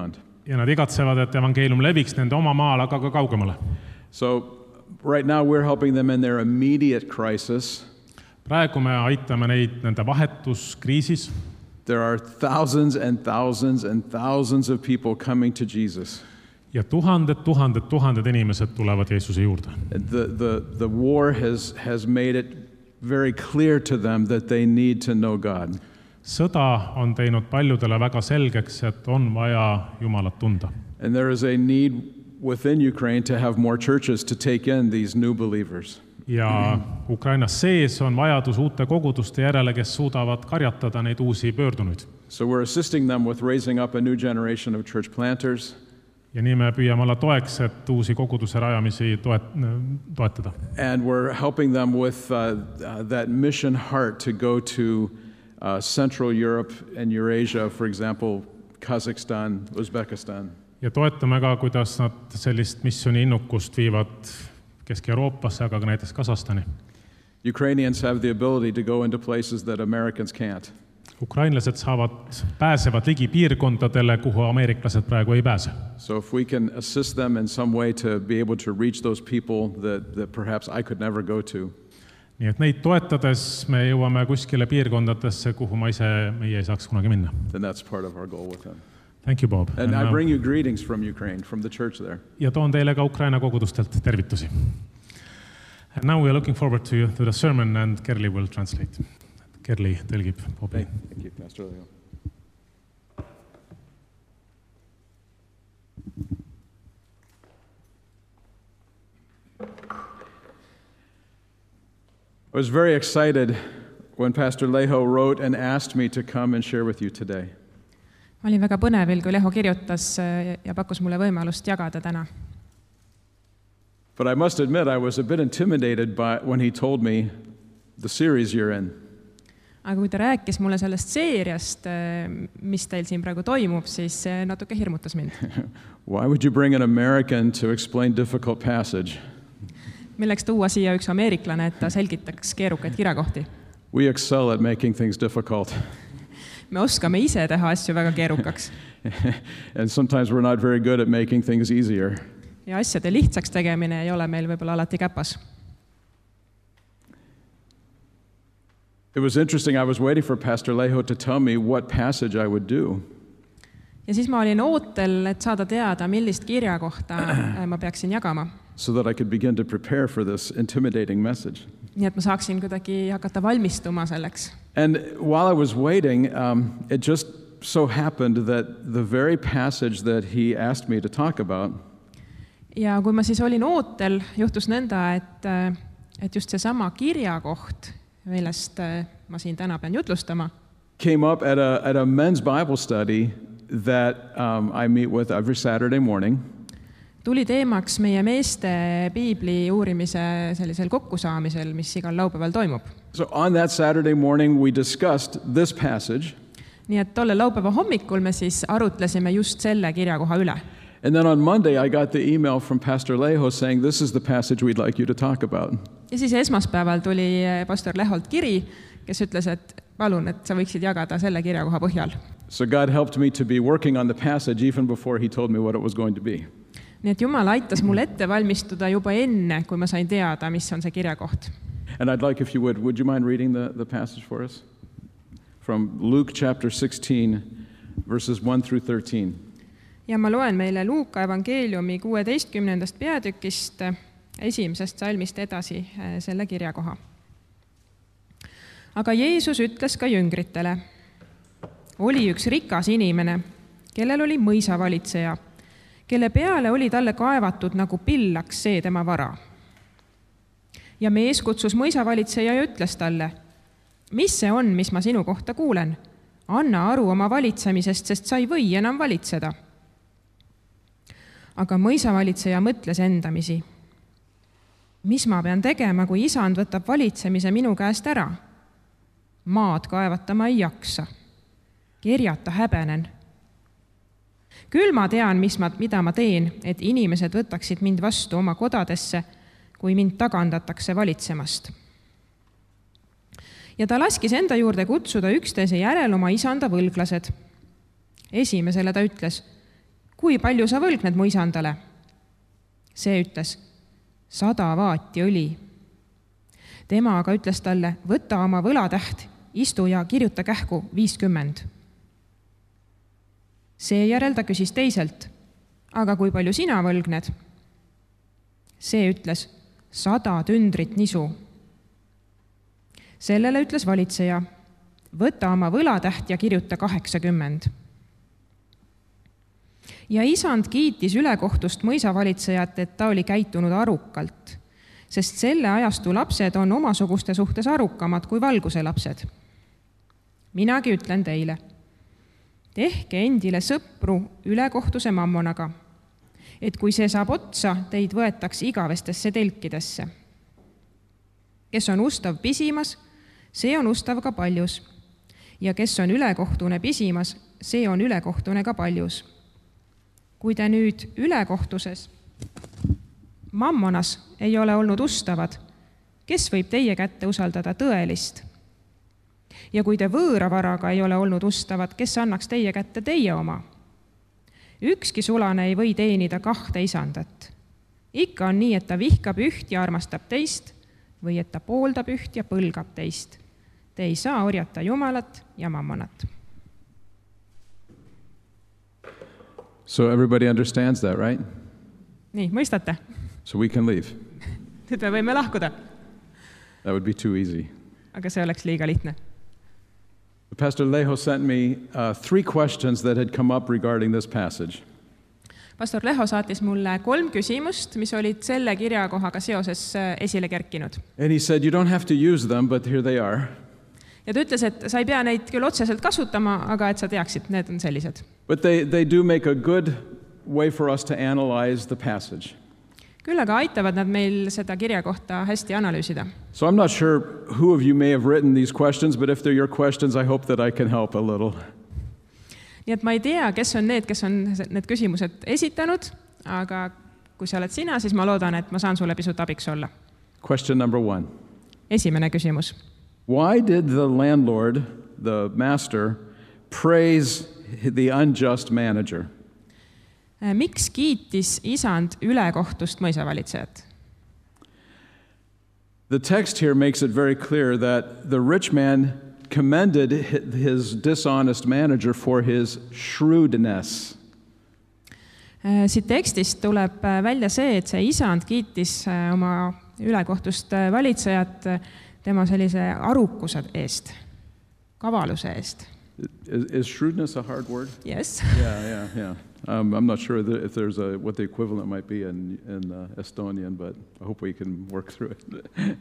ja nad igatsevad, et evangeelium leviks nende oma maal, aga ka kaugemale. So right now we're helping them in their immediate crisis. Praegu me aitame neid nende vahetuskriisis. There are thousands and thousands and thousands of people coming to Jesus. Ja tuhanded, tuhanded, tuhanded inimesed tulevad Jeesuse juurde. The, the, the war has, has made it very clear to them that they need to know God. Sõda on teinud paljudele väga selgeks, et on vaja Jumalat tunda. And there is a need within Ukraine to have more churches to take in these new believers. Ja Ukrainas sees on vajadus uute koguduste järele, kes suudavad karjatada neid uusi pöördunuid. So we're assisting them with raising up a new generation of church planters. Ja nii me püüame olla toeks, et uusi koguduse rajamisi toet, toetada. And we're helping them with uh, uh, that mission heart to go to uh, Central Europe and Eurasia, for example, Kazakhstan, Uzbekistan. Ja toetame ka, kuidas nad sellist missiooni innukust viivad Kesk-Euroopasse, aga ka näiteks Kasahstani. Ukrainians have the ability to go into places that Americans can't. Ukrainlased saavad, pääsevad ligi piirkondadele, kuhu ameeriklased praegu ei pääse. So if we can assist them in some way to be able to reach those people that, that perhaps I could never go to. Nii et neid toetades me jõuame kuskile piirkondadesse, kuhu ma ise, meie ei saaks kunagi minna. Then that's part of our goal with them. Thank you, Bob. And, and I bring you greetings from Ukraine, from the church there. Ja toon teile ka Ukraina kogudustelt tervitusi. And now we are looking forward to, to the sermon and Kerli will translate. Kerli tõlgib Bobi. Thank you, Pastor Leo. I was very excited when Pastor Leho wrote and asked me to come and share with you today. Ma olin väga põnevil, kui Leho kirjutas ja pakkus mulle võimalust jagada täna. But I must admit I was a bit intimidated by when he told me the series you're in. Aga kui ta rääkis mulle sellest seeriast, mis teil siin praegu toimub, siis see natuke hirmutas mind. Why would you bring an American to explain difficult passage? Milleks tuua siia üks ameeriklane, et ta selgitaks keerukaid kirjakohti? We excel at making things difficult. Me oskame ise teha asju väga keerukaks. And sometimes we're not very good at making things easier. Ja asjade lihtsaks tegemine ei ole meil võib-olla alati käpas. It was interesting. I was waiting for Pastor Leho to tell me what passage I would do. Ja siis ma olin ootel, et saada teada, millist kirjakohta ma peaksin jagama. So that I could begin to prepare for this intimidating message. Nii et ma saaksin kuidagi hakata valmistuma selleks. And while I was waiting, um, it just so happened that the very passage that he asked me to talk about ja kui ma siis olin ootel, juhtus nõnda, et, et just seesama kirjakoht, millest ma siin täna pean jutlustama, came up at a, at a men's Bible study that um, I meet with every Saturday morning. Tuli teemaks meie meeste piibli uurimise sellisel kokkusaamisel, mis igal laupäeval toimub. So on that Saturday morning we discussed this passage. Nii et tolle laupäeva hommikul me siis arutlesime just selle kirjakoha üle. And then on Monday I got the email from Pastor Leho saying this is the passage we'd like you to talk about. Ja siis esmaspäeval tuli pastor Leholt kiri, kes ütles, et palun, et sa võiksid jagada selle kirjakoha põhjal. So God helped me to be working on the passage even before he told me what it was going to be. Nii et Jumal aitas mul ette valmistuda juba enne, kui ma sain teada, mis on see kirjakoht. And I'd like, if you would, would you mind reading the, the passage for us? From Luke chapter sixteen, verses one through thirteen. Ja ma loen meile Luuka evangeeliumi kuueteistkümnendast peatükist esimesest salmist edasi selle kirjakoha. Aga Jeesus ütles ka jüngritele, oli üks rikas inimene, kellel oli mõisavalitseja, kelle peale oli talle kaevatud nagu pillaks see tema vara. Ja mees kutsus mõisavalitseja ja ütles talle, mis see on, mis ma sinu kohta kuulen? Anna aru oma valitsemisest, sest sa ei või enam valitseda. Aga mõisavalitseja mõtles endamisi. Mis ma pean tegema, kui isand võtab valitsemise minu käest ära? Maad kaevatama ei jaksa. Kerjata häbenen. Küll ma tean, mis ma, mida ma teen, et inimesed võtaksid mind vastu oma kodadesse, kui mind tagandatakse valitsemast. Ja ta laskis enda juurde kutsuda üksteise järel oma isanda võlglased. Esimesele ta ütles, kui palju sa võlgned mu isandale? See ütles, sada vaati õli. Tema aga ütles talle, võta oma võlatäht, istu ja kirjuta kähku viiskümmend. Seejärel ta küsis teiselt, aga kui palju sina võlgned? See ütles, sada tündrit nisu. Sellele ütles valitseja, võta oma võlatäht ja kirjuta kaheksakümmend. Ja isand kiitis ülekohtust mõisavalitsejat, et ta oli käitunud arukalt, sest selle ajastu lapsed on omasuguste suhtes arukamad kui valguse lapsed. Minagi ütlen teile, tehke endile sõpru ülekohtuse mammonaga, et kui see saab otsa, teid võetakse igavestesse telkidesse. Kes on ustav pisimas, see on ustav ka paljus. Ja kes on ülekohtune pisimas, see on ülekohtune ka paljus. Kui te nüüd ülekohtuses mammonas ei ole olnud ustavad, kes võib teie kätte usaldada tõelist? Ja kui te võõra varaga ei ole olnud ustavad, kes annaks teie kätte teie oma? Ükski sulane ei või teenida kahte isandat. Ikka on nii, et ta vihkab üht ja armastab teist või et ta pooldab üht ja põlgab teist. Te ei saa orjata Jumalat ja mammonat. So everybody understands that, right? Nii, mõistate? So we can leave. Nüüd me võime lahkuda. That would be too easy. Aga see oleks liiga lihtne. Pastor Leho sent me uh, three questions that had come up regarding this passage. Pastor Leho saatis mulle kolm küsimust, mis olid selle kirjakohaga seoses esile kerkinud. And he said, you don't have to use them, but here they are. Ja ta ütles, et sa ei pea neid küll otseselt kasutama, aga et sa teaksid, need on sellised. But they, they do make a good way for us to analyze the passage. Küll aga aitavad nad meil seda kirja kohta hästi analüüsida. So I'm not sure who of you may have written these questions, but if they're your questions, I hope that I can help a little. Nii et ma ei tea, kes on need, kes on need küsimused esitanud, aga kui sa oled sina, siis ma loodan, et ma saan sulle pisut abiks olla. Question number one. Esimene küsimus. Why did the landlord, the master, praise the unjust manager? Miks kiitis isand ülekohtust mõisavalitsejat? The text here makes it very clear that the rich man commended his dishonest manager for his shrewdness. Siit tekstist tuleb välja see, et see isand kiitis oma ülekohtust valitsejat tema sellise arukuse eest, kavaluse east. Is, is shrewdness a hard word? Yes. Yeah, yeah, yeah. Um, I'm not sure if there's a, what the equivalent might be in, in uh, Estonian, but I hope we can work through it.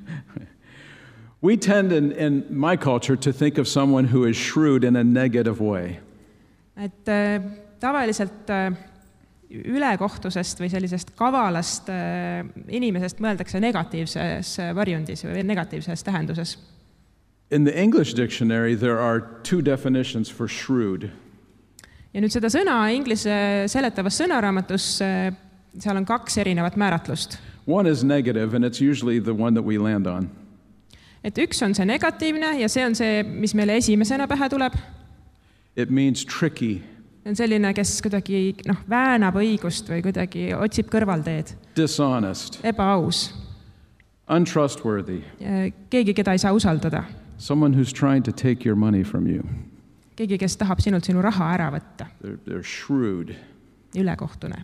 We tend in, in my culture to think of someone who is shrewd in a negative way. Et äh, tavaliselt äh, ülekohtusest või sellisest kavalast äh, inimesest mõeldakse negatiivses varjundis või negatiivses tähenduses. In the English dictionary, there are two definitions for shrewd. Ja nüüd seda sõna inglise seletavas sõnaraamatus, seal on kaks erinevat määratlust. One is negative, and it's usually the one that we land on. Et üks on see negatiivne ja see on see, mis meile esimesena pähe tuleb. It means tricky. On selline, kes kuidagi noh, väänab õigust või kuidagi otsib kõrvalteed. Dishonest. Ebaaus. Untrustworthy. Keegi, keda ei saa usaldada. Someone who's trying to take your money from you. Keegi, kes tahab sinult sinu raha ära võtta. They're, they're shrewd. Ülekohtune.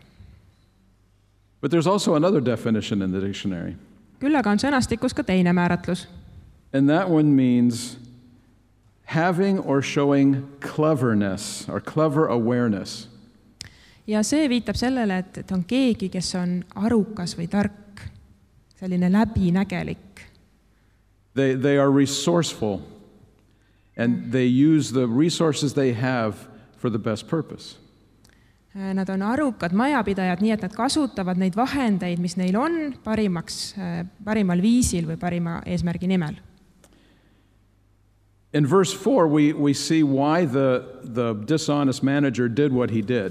But there's also another definition in the dictionary. Küll aga on sõnastikus ka teine määratlus. And that one means having or showing cleverness or clever awareness. Ja see viitab sellele, et, et on keegi, kes on arukas või tark, selline läbinägelik. They, they are resourceful. And they use the resources they have for the best purpose. Nad on arukad majapidajad, nii et nad kasutavad neid vahendeid, mis neil on, parimaks, parimal viisil või parima eesmärgi nimel. In verse four, we, we see why the, the dishonest manager did what he did.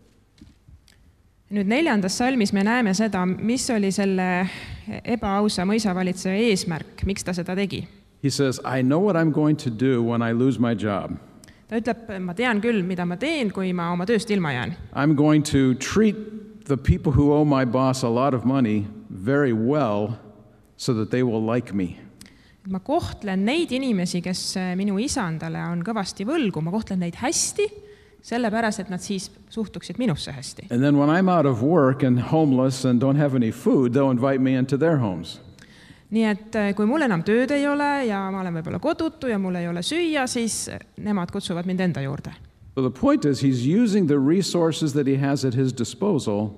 Nüüd neljandas salmis me näeme seda, mis oli selle ebaausa mõisavalitseja eesmärk, miks ta seda tegi. He says, I know what I'm going to do when I lose my job. ta ütleb, ma tean küll, mida ma teen, kui ma oma tööst ilma jään. I'm going to treat the people who owe my boss a lot of money very well so that they will like me. Ma kohtlen neid inimesi, kes minu isandale on kõvasti võlgu, ma kohtlen neid hästi, sellepärast, et nad siis suhtuksid minusse hästi. And then when I'm out of work and homeless and don't have any food, they'll invite me into their homes. Nii et kui mul enam tööd ei ole ja ma olen võib-olla kodutu ja mul ei ole süüa, siis nemad kutsuvad mind enda juurde. So the point is he's using the resources that he has at his disposal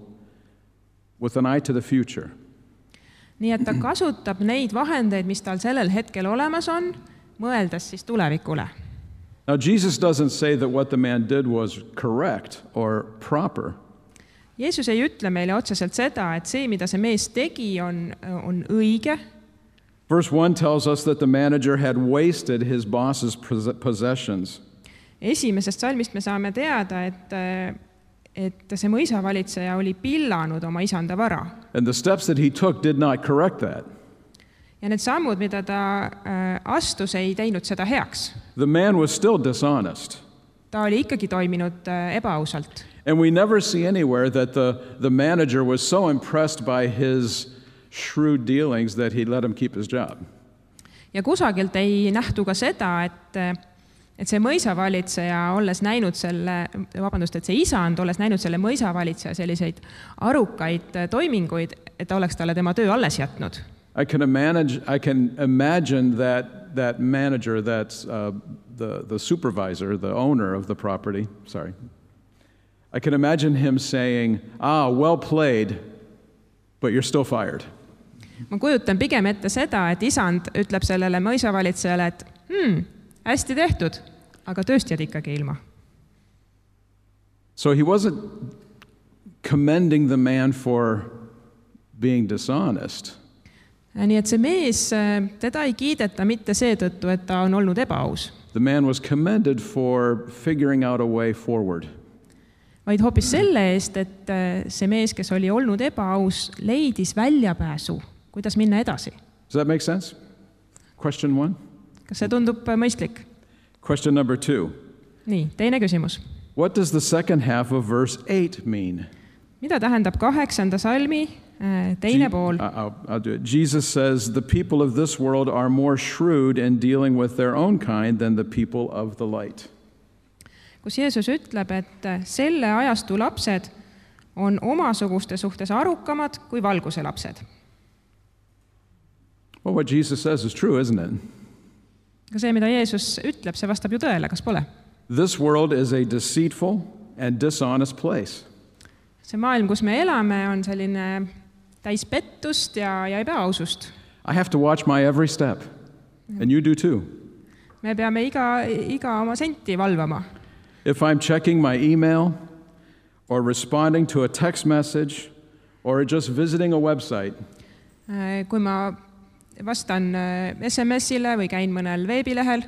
with an eye to the future. Nii et ta kasutab neid vahendeid, mis tal sellel hetkel olemas on, mõeldes siis tulevikule. Now Jesus doesn't say that what the man did was correct or proper. Jeesus ei ütle meile otseselt seda, et see, mida see mees tegi, on, on õige. Verse one tells us that the manager had wasted his boss's possessions. Esimesest salmist me saame teada, et, et see mõisavalitseja oli pillanud oma isanda vara. And the steps that he took did not correct that. Ja need sammud, mida ta astus, ei teinud seda heaks. The man was still dishonest. Ta oli ikkagi toiminud ebaausalt. And we never see anywhere that the, the manager was so impressed by his shrewd dealings that he let him keep his job. Ja kusagilt ei nähtu ka seda, et, et see mõisavalitseja, olles näinud selle, vabandust, et see isand, olles näinud selle mõisavalitseja selliseid arukaid toiminguid, et ta oleks talle tema töö alles jätnud. I can imagine, I can imagine that, that manager, that's uh, the, the supervisor, the owner of the property, sorry. I can imagine him saying, ah, well played, but you're still fired. Ma kujutan pigem ette seda, et isand ütleb sellele mõisavalitsejale, et hmm, hästi tehtud, aga tööst jääd ikkagi ilma. So he wasn't commending the man for being dishonest. Nii et see mees, teda ei kiideta mitte seetõttu, et ta on olnud ebaaus. The man was commended for figuring out a way forward. Vaid hoopis selle eest, et see mees, kes oli olnud ebaaus, leidis väljapääsu, kuidas minna edasi. Does that make sense? Question one. Kas see tundub mõistlik? Question number two. Nii, teine küsimus. What does the second half of verse eight mean? Mida tähendab kaheksanda salmi teine pool? I'll, I'll do it. Jesus says, the people of this world are more shrewd in dealing with their own kind than the people of the light. Kus Jeesus ütleb, et selle ajastu lapsed on omasuguste suhtes arukamad kui valguse lapsed. Well, what Jesus says is true, isn't it? Ka see, mida Jeesus ütleb, see vastab ju tõele, kas pole? This world is a deceitful and dishonest place. See maailm, kus me elame, on selline täis pettust ja, ja ebaausust. I have to watch my every step, and you do too. Me peame iga, iga oma senti valvama. If I'm checking my email or responding to a text message or just visiting a website, kui ma vastan S M S-ile või käin mõnel veebilehel,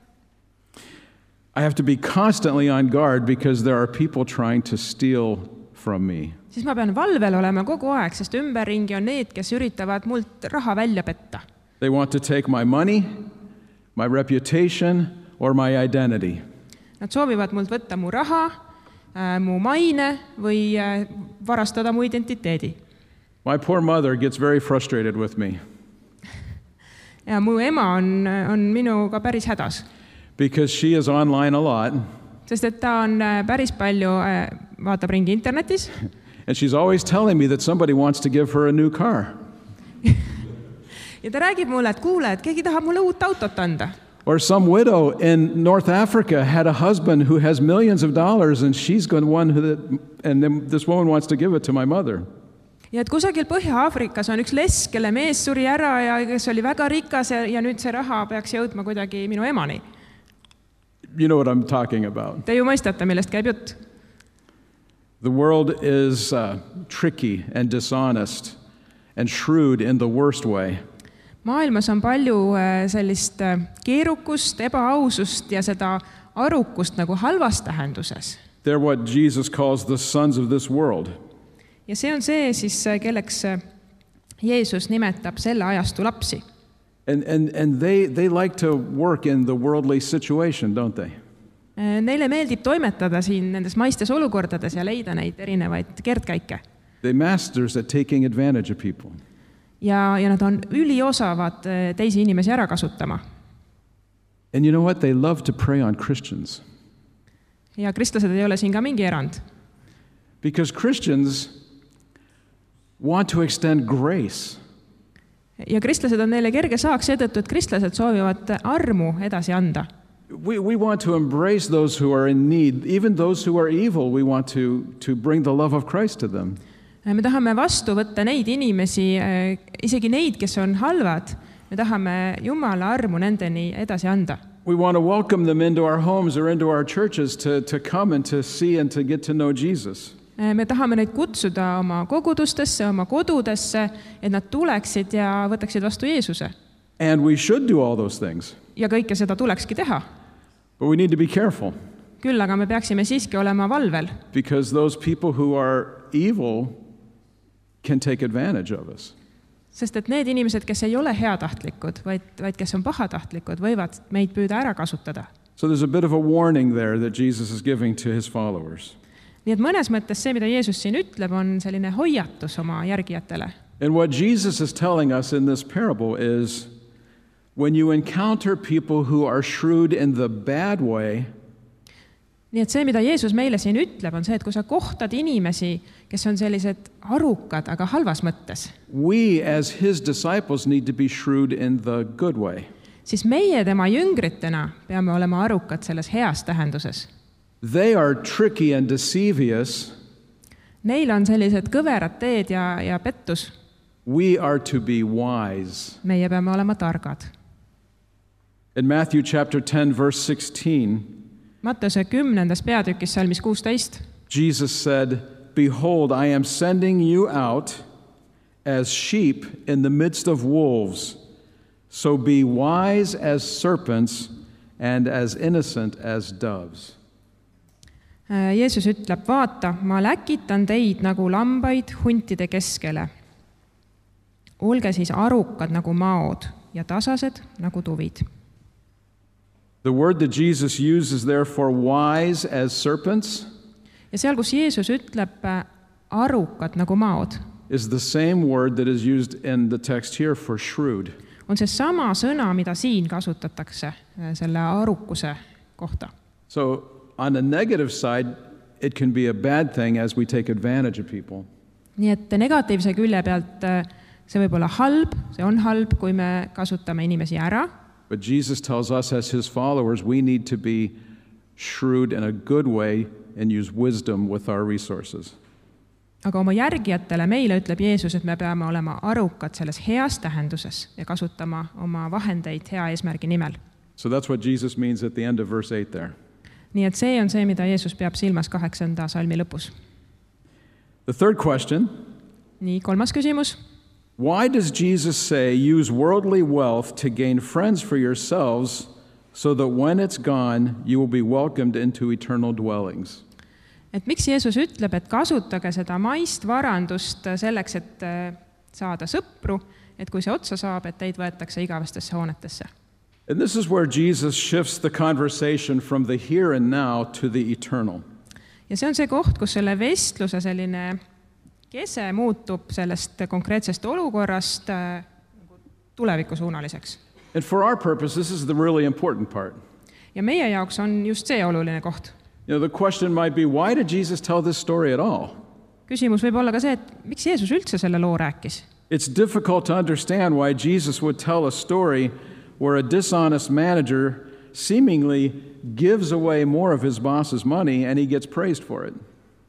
I have to be constantly on guard because there are people trying to steal from me. Siis ma pean valvel olema kogu aeg, sest ümberringi on need, kes üritavad mult raha välja petta. They want to take my money, my reputation or my identity. Nad soovivad mult võtta mu raha, mu maine või varastada mu identiteedi. My poor mother gets very frustrated with me. Ja mu ema on, on minuga päris hädas. Because she is online a lot. Sest et ta on päris palju, vaatab ringi internetis. And she's always telling me that somebody wants to give her a new car. Ja ta räägib mulle, et kuule, et keegi tahab mulle uut autot anda. Or some widow in North Africa had a husband who has millions of dollars and she's going one who that, and then this woman wants to give it to my mother. Ja et kusagil Põhja-Aafrikas on üks lesk, kelle mees suri ära ja kes oli väga rikas ja, ja nüüd see raha peaks jõudma kuidagi minu emani. You know what I'm talking about. Te ju mõistate, millest käib jutt. The world is uh, tricky and dishonest and shrewd in the worst way. Maailmas on palju sellist keerukust, ebaausust ja seda arukust nagu halvas tähenduses. They're what Jesus calls the sons of this world. Ja see on see, siis, kelleks Jeesus nimetab selle ajastu lapsi. And, and, and they, they like to work in the worldly situation, don't they? Neile meeldib toimetada siin nendes maistes olukordades ja leida neid erinevaid keerdkäike. They're masters at taking advantage of people. Ja, ja nad on üliosavad teisi inimesi ära kasutama. And you know what? They love to prey on Christians. Ja kristlased ei ole siin ka mingi erand. Because Christians want to extend grace. Ja kristlased on neile kerge saaks seetõttu, et kristlased soovivad armu edasi anda. We, we want to embrace those who are in need, even those who are evil. We want to, to bring the love of Christ to them. Me tahame vastu võtta neid inimesi, isegi neid, kes on halvad. Me tahame Jumala armu nendeni edasi anda. We want to welcome them into our homes or into our churches to, to come and to see and to get to know Jesus. Me tahame neid kutsuda oma kogudustesse, oma kodudesse, et nad tuleksid ja võtaksid vastu Jeesuse. And we should do all those things. Ja kõike seda tulekski teha. But we need to be careful. Küll, aga me peaksime siiski olema valvel. Because those people who are evil can take advantage of us. Sest et need inimesed, kes ei ole heatahtlikud, vaid, vaid kes on pahatahtlikud, võivad meid püüda ära kasutada. So there's a bit of a warning there that Jesus is giving to his followers. Nii et mõnes mõttes see, mida Jeesus siin ütleb, on selline hoiatus oma järgijatele. And what Jesus is telling us in this parable is when you encounter people who are shrewd in the bad way, nii et see, mida Jeesus meile siin ütleb, on see, et kui sa kohtad inimesi, kes on sellised arukad, aga halvas mõttes, we as his disciples need to be shrewd in the good way. siis meie tema jüngritena peame olema arukad selles heas tähenduses. They are tricky and deceivious. Neil on sellised kõverad teed ja, ja pettus. We are to be wise. Meie peame olema targad. In Matthew chapter ten, verse sixteen, Matteuse kümnendas peatükis salmis kuusteist, Jesus said, "Behold, I am sending you out as sheep in the midst of wolves. So be wise as serpents and as innocent as doves." Jeesus ütleb, vaata, ma läkitan teid nagu lambaid huntide keskele. Olge siis arukad nagu maod ja tasased nagu tuvid. The word that Jesus uses there for wise as serpents ja seal, kus Jeesus ütleb arukad nagu maod, is the same word that is used in the text here for shrewd. On see sama sõna, mida siin kasutatakse selle arukuse kohta. So on the negative side, it can be a bad thing as we take advantage of people. Nii et negatiivse külje pealt see võib olla halb, see on halb, kui me kasutame inimesi ära. But Jesus tells us as his followers, we need to be shrewd in a good way and use wisdom with our resources. Aga oma järgijatele meile ütleb Jeesus, et me peame olema arukad selles heas tähenduses ja kasutama oma vahendeid hea eesmärgi nimel. So that's what Jesus means at the end of verse eight there. Nii et see on see, mida Jeesus peab silmas kaheksanda salmi lõpus. The third question. Nii, kolmas küsimus. Why does Jesus say, use worldly wealth to gain friends for yourselves, so that when it's gone, you will be welcomed into eternal dwellings? Et miks Jeesus ütleb, et kasutage seda maist varandust selleks, et saada sõpru, et kui see otsa saab, et teid võetakse igavestesse hoonetesse? And this is where Jesus shifts the conversation from the here and now to the eternal. Ja see on see koht, kus selle vestluse selline kese muutub sellest konkreetsest olukorrast tulevikusuunaliseks. And for our purpose, this is the really important part. Ja meie jaoks on just see oluline koht. You know, the question might be, why did Jesus tell this story at all? Küsimus võib olla ka see, et miks Jeesus üldse selle loo rääkis? It's difficult to understand why Jesus would tell a story where a dishonest manager seemingly gives away more of his boss's money and he gets praised for it.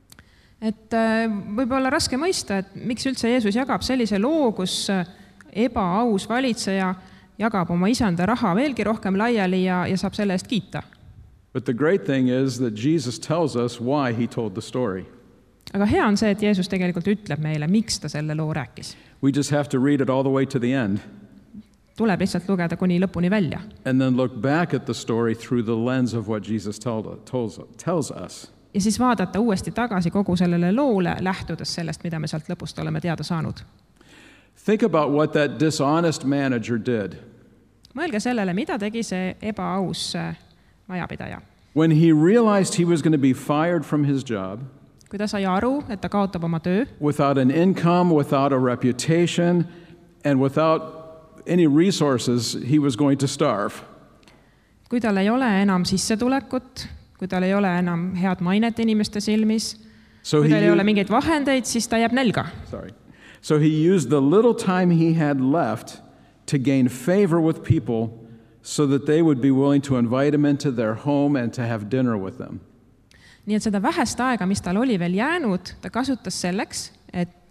Et võib olla raske mõista, et miks üldse Jeesus jagab sellise loo, kus ebaaus valitseja jagab oma isanda raha veelgi rohkem laiali ja, ja saab selle eest kiita. But the great thing is that Jesus tells us why he told the story. Aga hea on see, et Jeesus tegelikult ütleb meile, miks ta selle loo rääkis. We just have to read it all the way to the end. Tuleb lihtsalt lugeda kuni lõpuni välja. And then look back at the story through the lens of what Jesus told, told, tells us. Ja siis vaadata uuesti tagasi kogu sellele loole, lähtudes sellest, mida me sealt lõpust oleme teada saanud. Think about what that dishonest manager did. Mõelge sellele, mida tegi see ebaaus majapidaja. When he realized he was going to be fired from his job, kui ta sai aru, et ta kaotab oma töö, without an income, without a reputation, and without any resources, he was going to starve. kui tal ei ole enam sissetulekut, kui tal ei ole enam head mainet inimeste silmis, So kui he, tal ei ole u- mingeid vahendeid, siis ta jääb nälga. sorry. So he used the little time he had left to gain favor with people so that they would be willing to invite him into their home and to have dinner with them. Nii et seda vähest aega, mis tal oli veel jäänud, ta kasutas selleks, et,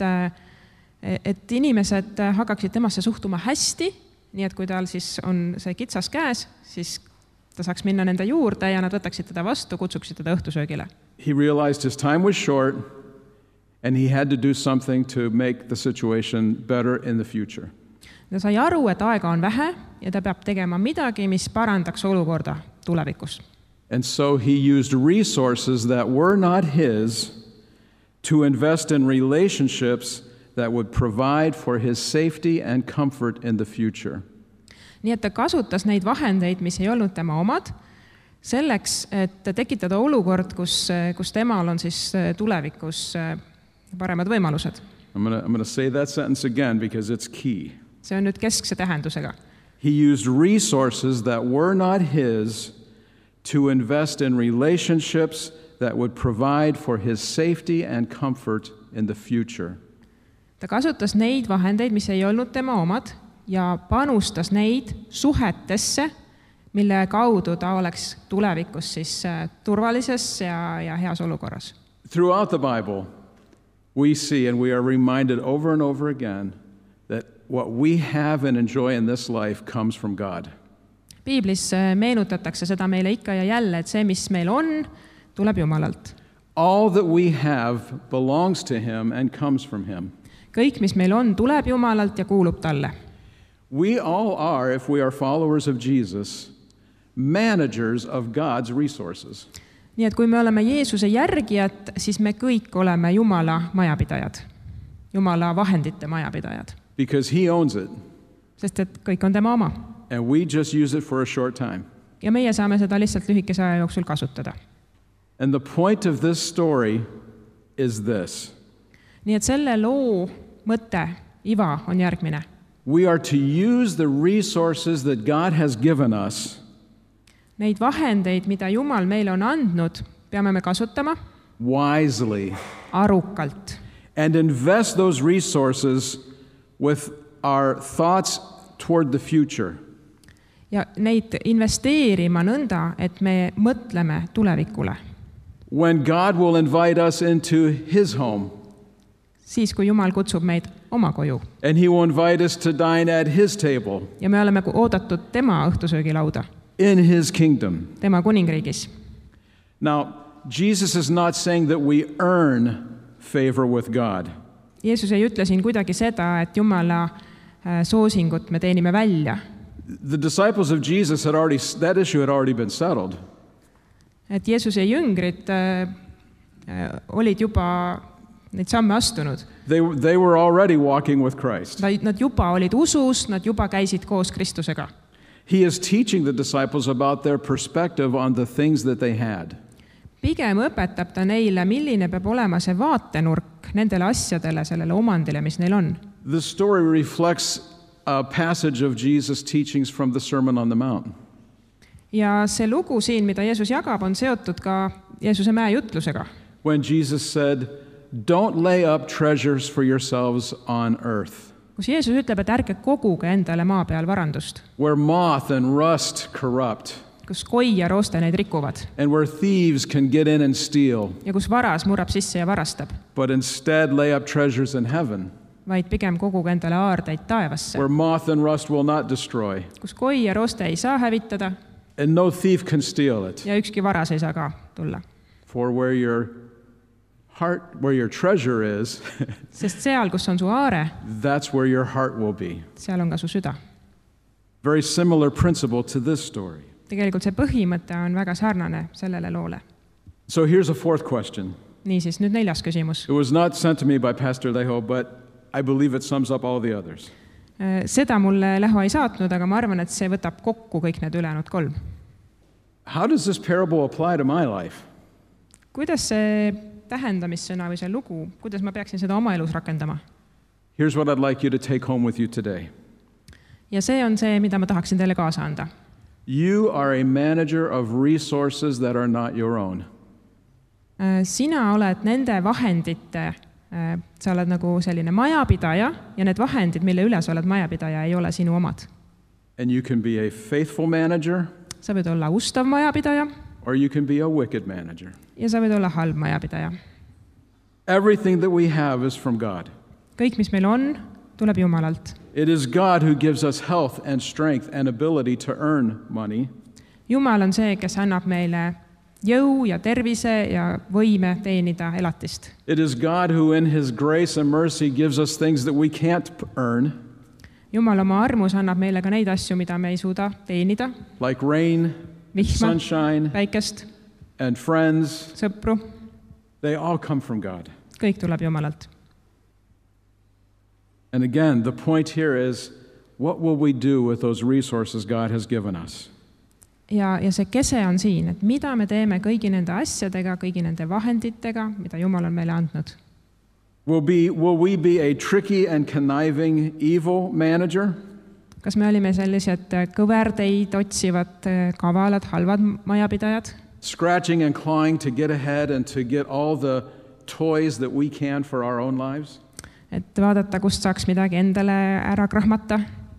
et inimesed hakkaksid temasse suhtuma hästi, nii et kui tal siis on see kitsas käes, siis ta saaks minna nende juurde ja nad võtaksid teda vastu, kutsuksid teda õhtusöögile. He realized his time was short and he had to do something to make the situation better in the future. Ta sai aru, et aega on vähe ja ta peab tegema midagi, mis parandaks olukorda tulevikus. And so he used resources that were not his to invest in relationships that would provide for his safety and comfort in the future. Nii et ta kasutas neid vahendeid, mis ei olnud tema omad, selleks, et tekitada olukord, kus, kus temal on siis tulevikus paremad võimalused. I'm going to I'm going to say that sentence again because it's key. See on nüüd keskse tähendusega. He used resources that were not his to invest in relationships that would provide for his safety and comfort in the future. Ta kasutas neid vahendeid, mis ei olnud tema omad, ja panustas neid suhetesse, mille kaudu ta oleks tulevikus siis turvalises ja, ja heas olukorras. Throughout the Bible, we see and we are reminded over and over again that what we have and enjoy in this life comes from God. Piiblis meenutatakse seda meile ikka ja jälle, et see, mis meil on, tuleb Jumalalt. All that we have belongs to him and comes from him. Kõik, mis meil on, tuleb Jumalalt ja kuulub talle. We all are, if we are followers of Jesus, managers of God's resources. Nii et kui me oleme Jeesuse järgijad, siis me kõik oleme Jumala majapidajad, Jumala vahendite majapidajad. Because he owns it. Sest et kõik on tema oma. And we just use it for a short time. Ja meie saame seda lihtsalt lühikese aja jooksul kasutada. And the point of this story is this. Nii et selle loo mõte, iva on järgmine. We are to use the resources that God has given us Neid vahendeid, mida Jumal meile on andnud, peame me kasutama wisely arukalt. and invest those resources with our thoughts toward the future. Ja neid investeerima nõnda, et me mõtleme tulevikule. When God will invite us into his home Siis, kui Jumal kutsub meid oma koju and he will invite us to dine at his table ja me oleme oodatud tema õhtusöögilauda, in his kingdom. tema kuningriigis. Now, Jesus is not saying that we earn favor with God. Jeesus ei ütle siin kuidagi seda, et Jumala soosingut me teenime välja. The disciples of Jesus had already, that issue had already been settled. Et Jeesuse jüngrid äh, äh, olid juba neid samme astunud. They, they were already walking with Christ. Nad juba olid usus, nad juba käisid koos Kristusega. He is teaching the disciples about their perspective on the things that they had. Pigem õpetab ta neile, milline peab olema see vaatenurk nendele asjadele, sellele omandile, mis neil on. The story reflects a passage of Jesus' teachings from the Sermon on the Mount. Ja see lugu siin, mida Jeesus jagab, on seotud ka Jeesuse mäe jutlusega. When Jesus said, "Don't lay up treasures for yourselves on earth, Kus Jeesus ütleb, et ärge koguge endale maa peal varandust, where moth and rust corrupt, kus koi ja rooste neid rikuvad and where thieves can get in and steal, ja kus varas murrab sisse ja varastab, but instead lay up treasures in heaven, vaid pigem koguge endale aardeid taevasse, where moth and rust will not destroy, kus koi ja rooste ei saa hävitada and no thief can steal it. ja ükski varas ei saa ka tulla. For where your heart, where your treasure is, Sest seal, kus on su aare, that's where your heart will be." seal on ka su süda. Very similar principle to this story. Tegelikult see põhimõte on väga sarnane sellele loole. So here's a fourth question. Niisiis, nüüd neljas küsimus. It was not sent to me by Pastor Leho, but I believe it sums up all the others. Seda mulle Leho ei saatnud, aga ma arvan, et see võtab kokku kõik need ülejäänud kolm. How does this parable apply to my life? kuidas see tähendamissõna või see lugu, kuidas ma peaksin seda oma elus rakendama? Here's what I'd like you to take home with you today. Ja see on see, mida ma tahaksin teile kaasa anda. You are a manager of resources that are not your own. Sina oled nende vahendite, sa oled nagu selline majapidaja ja need vahendid, mille üle sa oled majapidaja, ei ole sinu omad. And you can be a faithful manager. Sa võid olla ustav majapidaja. Or you can be a wicked manager. Ja sa võid olla halb majapidaja. Everything that we have is from God. Kõik, mis meil on, tuleb Jumalalt. It is God who gives us health and strength and ability to earn money. Jumal on see, kes annab meile jõu ja tervise ja võime teenida elatist. It is God who in his grace and mercy gives us things that we can't earn. Jumal oma armus annab meile ka neid asju, mida me ei suuda teenida. Like rain, Vihma, sunshine, päikest, and friends. sõpru. They all come from God. Kõik tuleb Jumalalt. And again, the point here is, what will we do with those resources God has given us? Ja, ja see kese on siin, et mida me teeme kõigi nende asjadega, kõigi nende vahenditega, mida Jumal on meile andnud. Will, be, will we be a tricky and conniving evil manager? Kas me olime sellised kõverdeid otsivad, kavalad, halvad majapidajad? Scratching and clawing to get ahead and to get all the toys that we can for our own lives? Et vaadata, kust saaks midagi endale ära krahmata.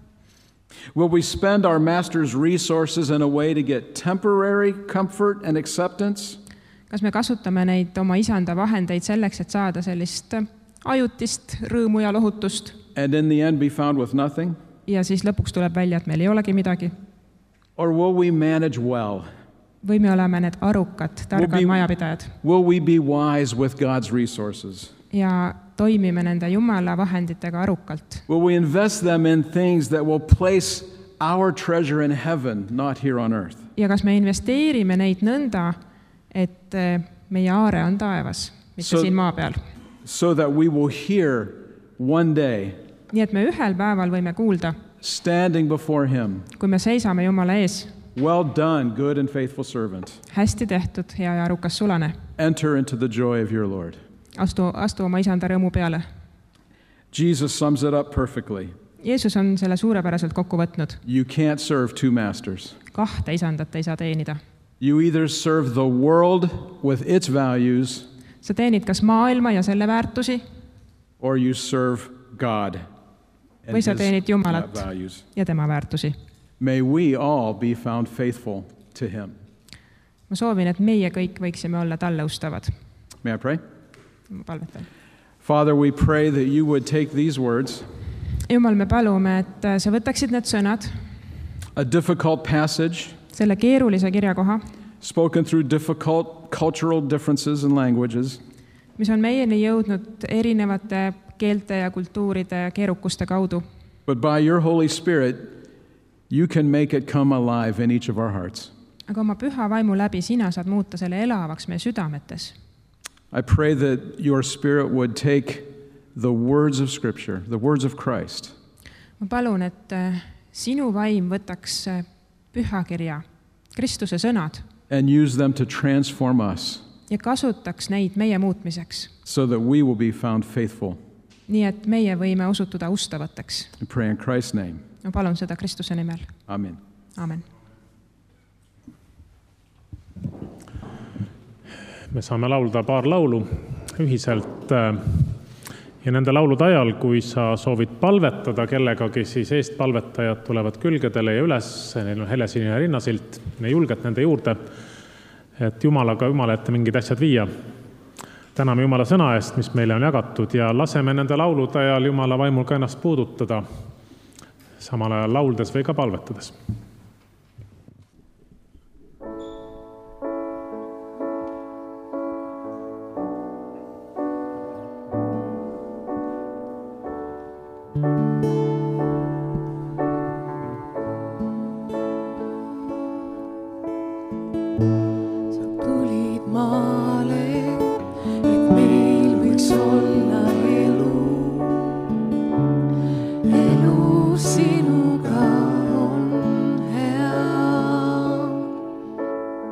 Will we spend our master's resources in a way to get temporary comfort and acceptance? Kas me kasutame neid oma isanda vahendeid selleks, et saada sellist ajutist rõõmu ja lohutust? And in the end be found with nothing? Ja siis lõpuks tuleb välja, et meil ei olegi midagi. Or will we manage well? Või me oleme need arukad, targad Will be- majapidajad Will we be wise with God's resources? ja toimime nende Jumala vahenditega arukalt? Will we invest them in things that will place our treasure in heaven, not here on earth? Ja kas me investeerime neid nõnda, et eh, meie aare on taevas, mitte So- siin maa peal? So that we will hear one day, Nii et me ühel päeval võime kuulda, standing before him, kui me seisame Jumala ees, well done, good and faithful servant. hästi tehtud, hea ja arukas sulane. Enter into the joy of your Lord. Astu, astu oma isanda rõõmu peale. Jesus sums it up perfectly. Jeesus on selle suurepäraselt kokku võtnud. You can't serve two masters. Kahte isandat ei saa teenida. You either serve the world with its values, Sa teenid kas maailma ja selle väärtusi or you serve God and või sa his teenid Jumalat values. ja tema väärtusi. May we all be found faithful to him. Ma soovin, et meie kõik võiksime olla talle ustavad. May I pray? Ma palvetan. Father, we pray that you would take these words, Jumal, me palume, et sa võtaksid need sõnad, a difficult passage, selle keerulise kirjakoha, spoken through difficult cultural differences and languages, mis on meieni jõudnud erinevate keelte ja kultuuride keerukuste kaudu. but by your Holy Spirit, you can make it come alive in each of our hearts. Aga oma püha vaimu läbi sina saad muuta selle elavaks meie südametes. I pray that your Spirit would take the words of Scripture, the words of Christ, Ma palun, et äh, sinu vaim võtaks äh, pühakirja, Kristuse sõnad and use them to transform us ja kasutaks neid meie muutmiseks, so that we will be found faithful. nii et meie võime osutuda ustavateks. I pray in Christ's name. Ma palun seda Kristuse nimel. Amen. Amen. Me saame laulda paar laulu ühiselt ja nende laulude ajal, kui sa soovid palvetada kellegagi, siis eestpalvetajad tulevad külgedele ja üles, neil on helesinine rinnasilt, ne julged nende juurde, et Jumalaga Jumala ette mingid asjad viia. Täname Jumala sõna eest, mis meile on jagatud ja laseme nende laulude ajal Jumala vaimul ka ennast puudutada, samal ajal lauldes või ka palvetades. Sa tulid maale, et meil võiks olla elu. Elu sinuga on hea.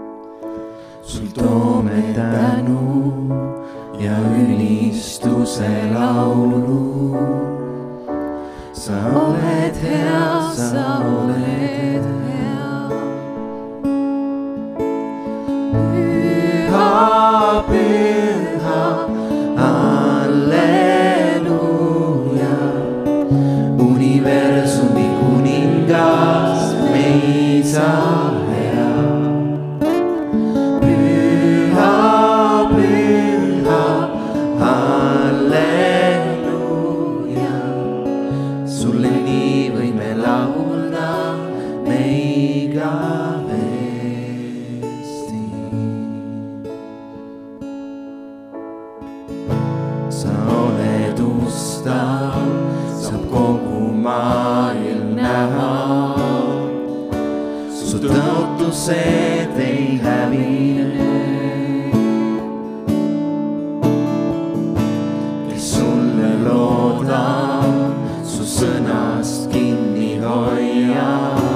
sa oled hea, sa oled hea. Püha, püha, halleluuja, universumi kuningas, meisa hea. Püha, püha, halleluuja, sulle nii võime laulda me igavesti. Sa oled ustav, saab kogu maailm näha, su tõotused ei hävine. Kes sulle loodab, su sõnast kinni hoia,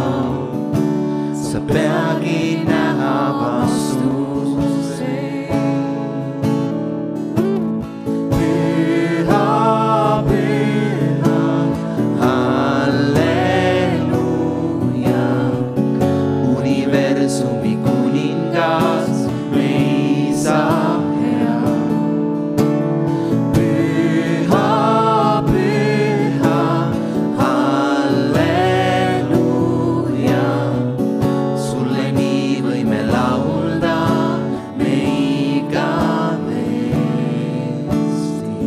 sa peagi näha vastuseid. Püha, püha, halleluuja, universumi kuningas, meisa hea. Püha, püha, halleluuja, sulle nii võime laulda me igavesti.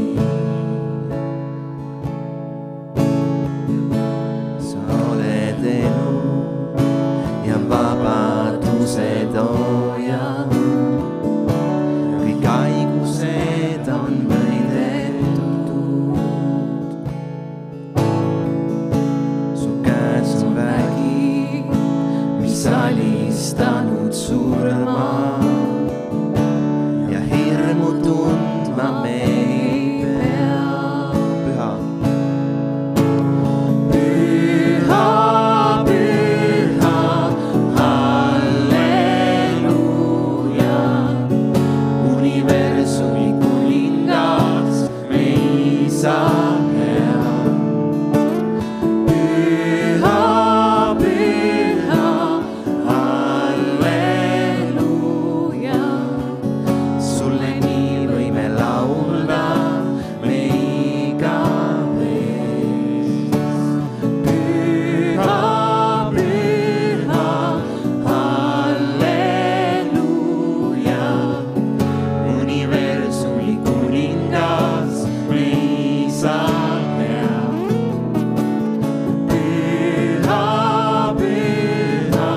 Sa oled elu ja vabaduse tooja, kõik haigused on võidetud. Su käes on vägi, mis alistanud surma, ja hirmu tundma me ei pea. Püha, püha, püha, halleluuja, universumi kuningas, meisa hea. Püha, püha, halleluuja, sulle nii võime laulda me igavesti. Püha, püha, halleluuja, universumi kuningas, meisa hea. Püha, püha,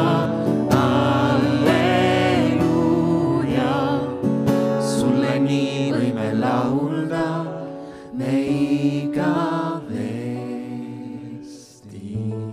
halleluuja, sulle nii võime laulda me igavesti.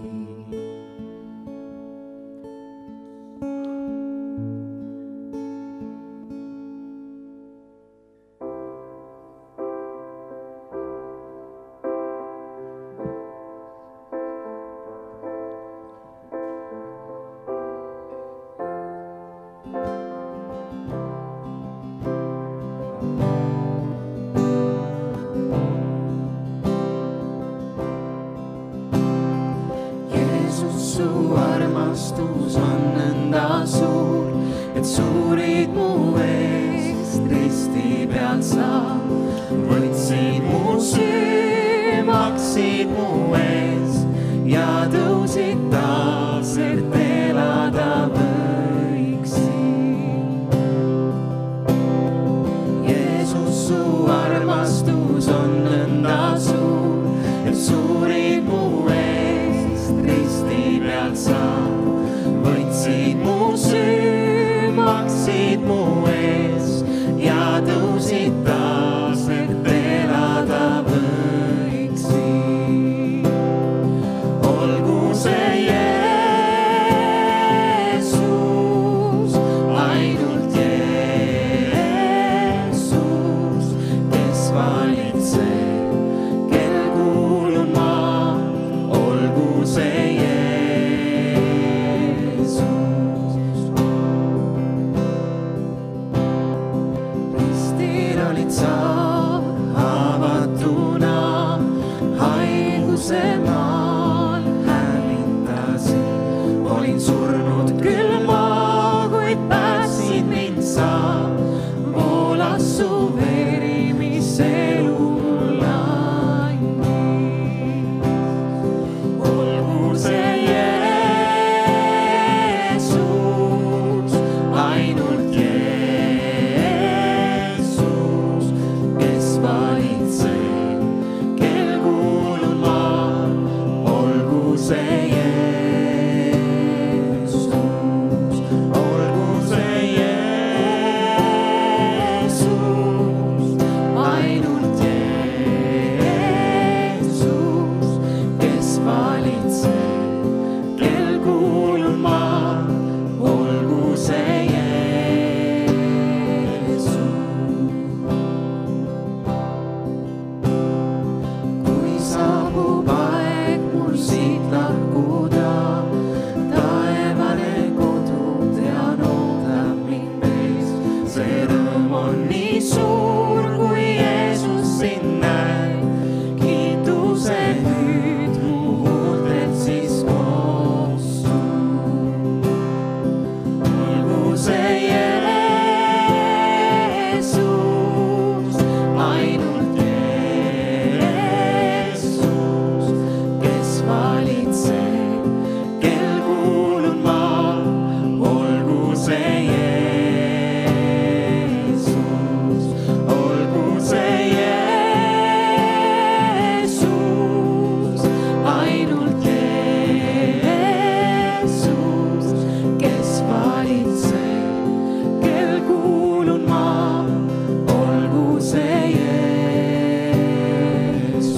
Jeesus, su armastus on nõnda suur, et suurid mu eest risti peal sa võtsid mu süü, maksid mu ees ja tõusid taas, et elada võiksin. Jeesus, su armastus on nõnda suur, et suurid mu eest risti peal sa võtsid mu süü, maksid mu ees ja tõusid taas, et elada võiksin. Olgu see Jeesus, ainult Jeesus, kes valitseb, kel kuulun ma. Olgu see Jeesus. valguse maal hävindasid. Olin surnud küll maa, kuid päästsid mind sa. Voolas su veri, mis elul andis. Olgu see Jeesus, ainult Jeesus, kes valitseb, kel kuulun ma. Olgu see Jeesus, olgu see Jeesus, ainult Jeesus, kes valitseb, kel kuulun ma. Olgu see Jeesus. Kui saabub aeg mul siit lahkuda, taevane kodu tean ootab mind ees. See rõõm on nii suur, kui Jeesus sind näeb. Kiituse hüüd mu huultelt siis kostub. Olgu see Jeesus, ainult Jeesus, kes valitseb, kel kuulun ma. Olgu see Jeesus, olgu see Jeesus, ainult Jeesus, kes valitseb, kel kuulun ma. Olgu see Jeesus.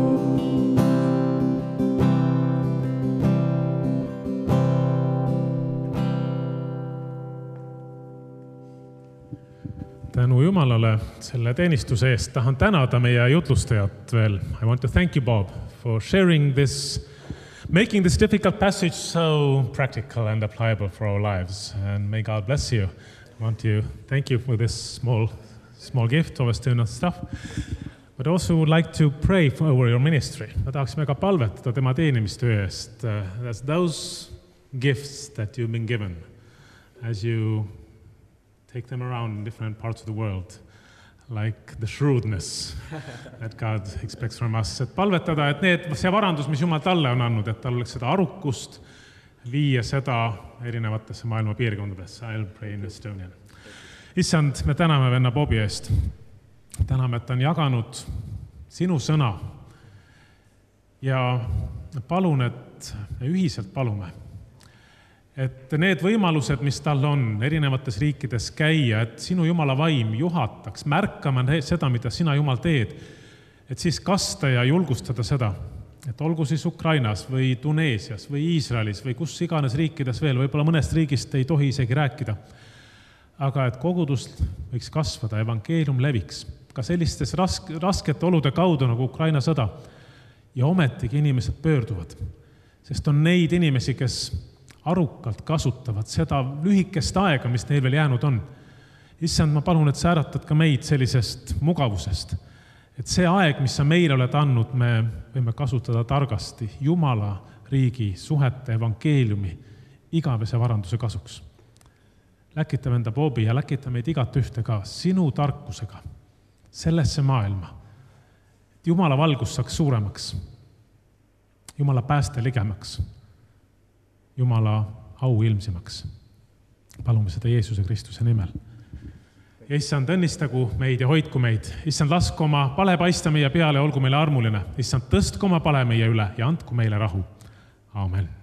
Tänu Jumalale selle teenistuse eest tahan tänada meie jutlustajat veel. I want to thank you, Bob, for sharing this, making this difficult passage so practical and applicable for our lives. And may God bless you. I want to thank you for this small, small gift of us doing that stuff. But also would like to pray for over your ministry. Ma tahaksime ka palvetada tema teenimistöö eest. Uh, as those gifts that you've been given as you take them around in different parts of the world, like the shrewdness that God expects from us. Et palvetada, et need, see varandus, mis Jumal talle on andnud, et tal oleks seda arukust, viia seda erinevatesse maailma piirkondadesse. I'll pray in Estonian. Issand, me täname venna Bobi eest. Täname, et ta on jaganud sinu sõna. Ja palun, et me ühiselt palume, et need võimalused, mis tal on erinevates riikides käia, et sinu Jumala vaim juhataks, märkama seda, mida sina Jumal teed, et siis kasta ja julgustada seda, et olgu siis Ukrainas või Tuneesias või Iisraelis või kus iganes riikides veel, võib-olla mõnest riigist ei tohi isegi rääkida, aga et kogudust võiks kasvada, evangeelium leviks, ka sellistes raske, raskete olude kaudu nagu Ukraina sõda, ja ometigi inimesed pöörduvad, sest on neid inimesi, kes arukalt kasutavad seda lühikest aega, mis neil veel jäänud on. Issand, ma palun, et sa äratad ka meid sellisest mugavusest, et see aeg, mis sa meile oled andnud, me võime kasutada targasti Jumala riigi suhete evangeeliumi igavese varanduse kasuks. Läkita venda Bobi ja läkita meid igat ühte ka sinu tarkusega sellesse maailma, et Jumala valgus saaks suuremaks, Jumala pääste ligemaks, Jumala au ilmsimaks. Palume seda Jeesuse Kristuse nimel. Ja Issand, õnnistagu meid ja hoidku meid. Issand, lasku oma pale paista meie peale ja olgu meile armuline. Issand, tõstku oma pale meie üle ja andku meile rahu. Aamen.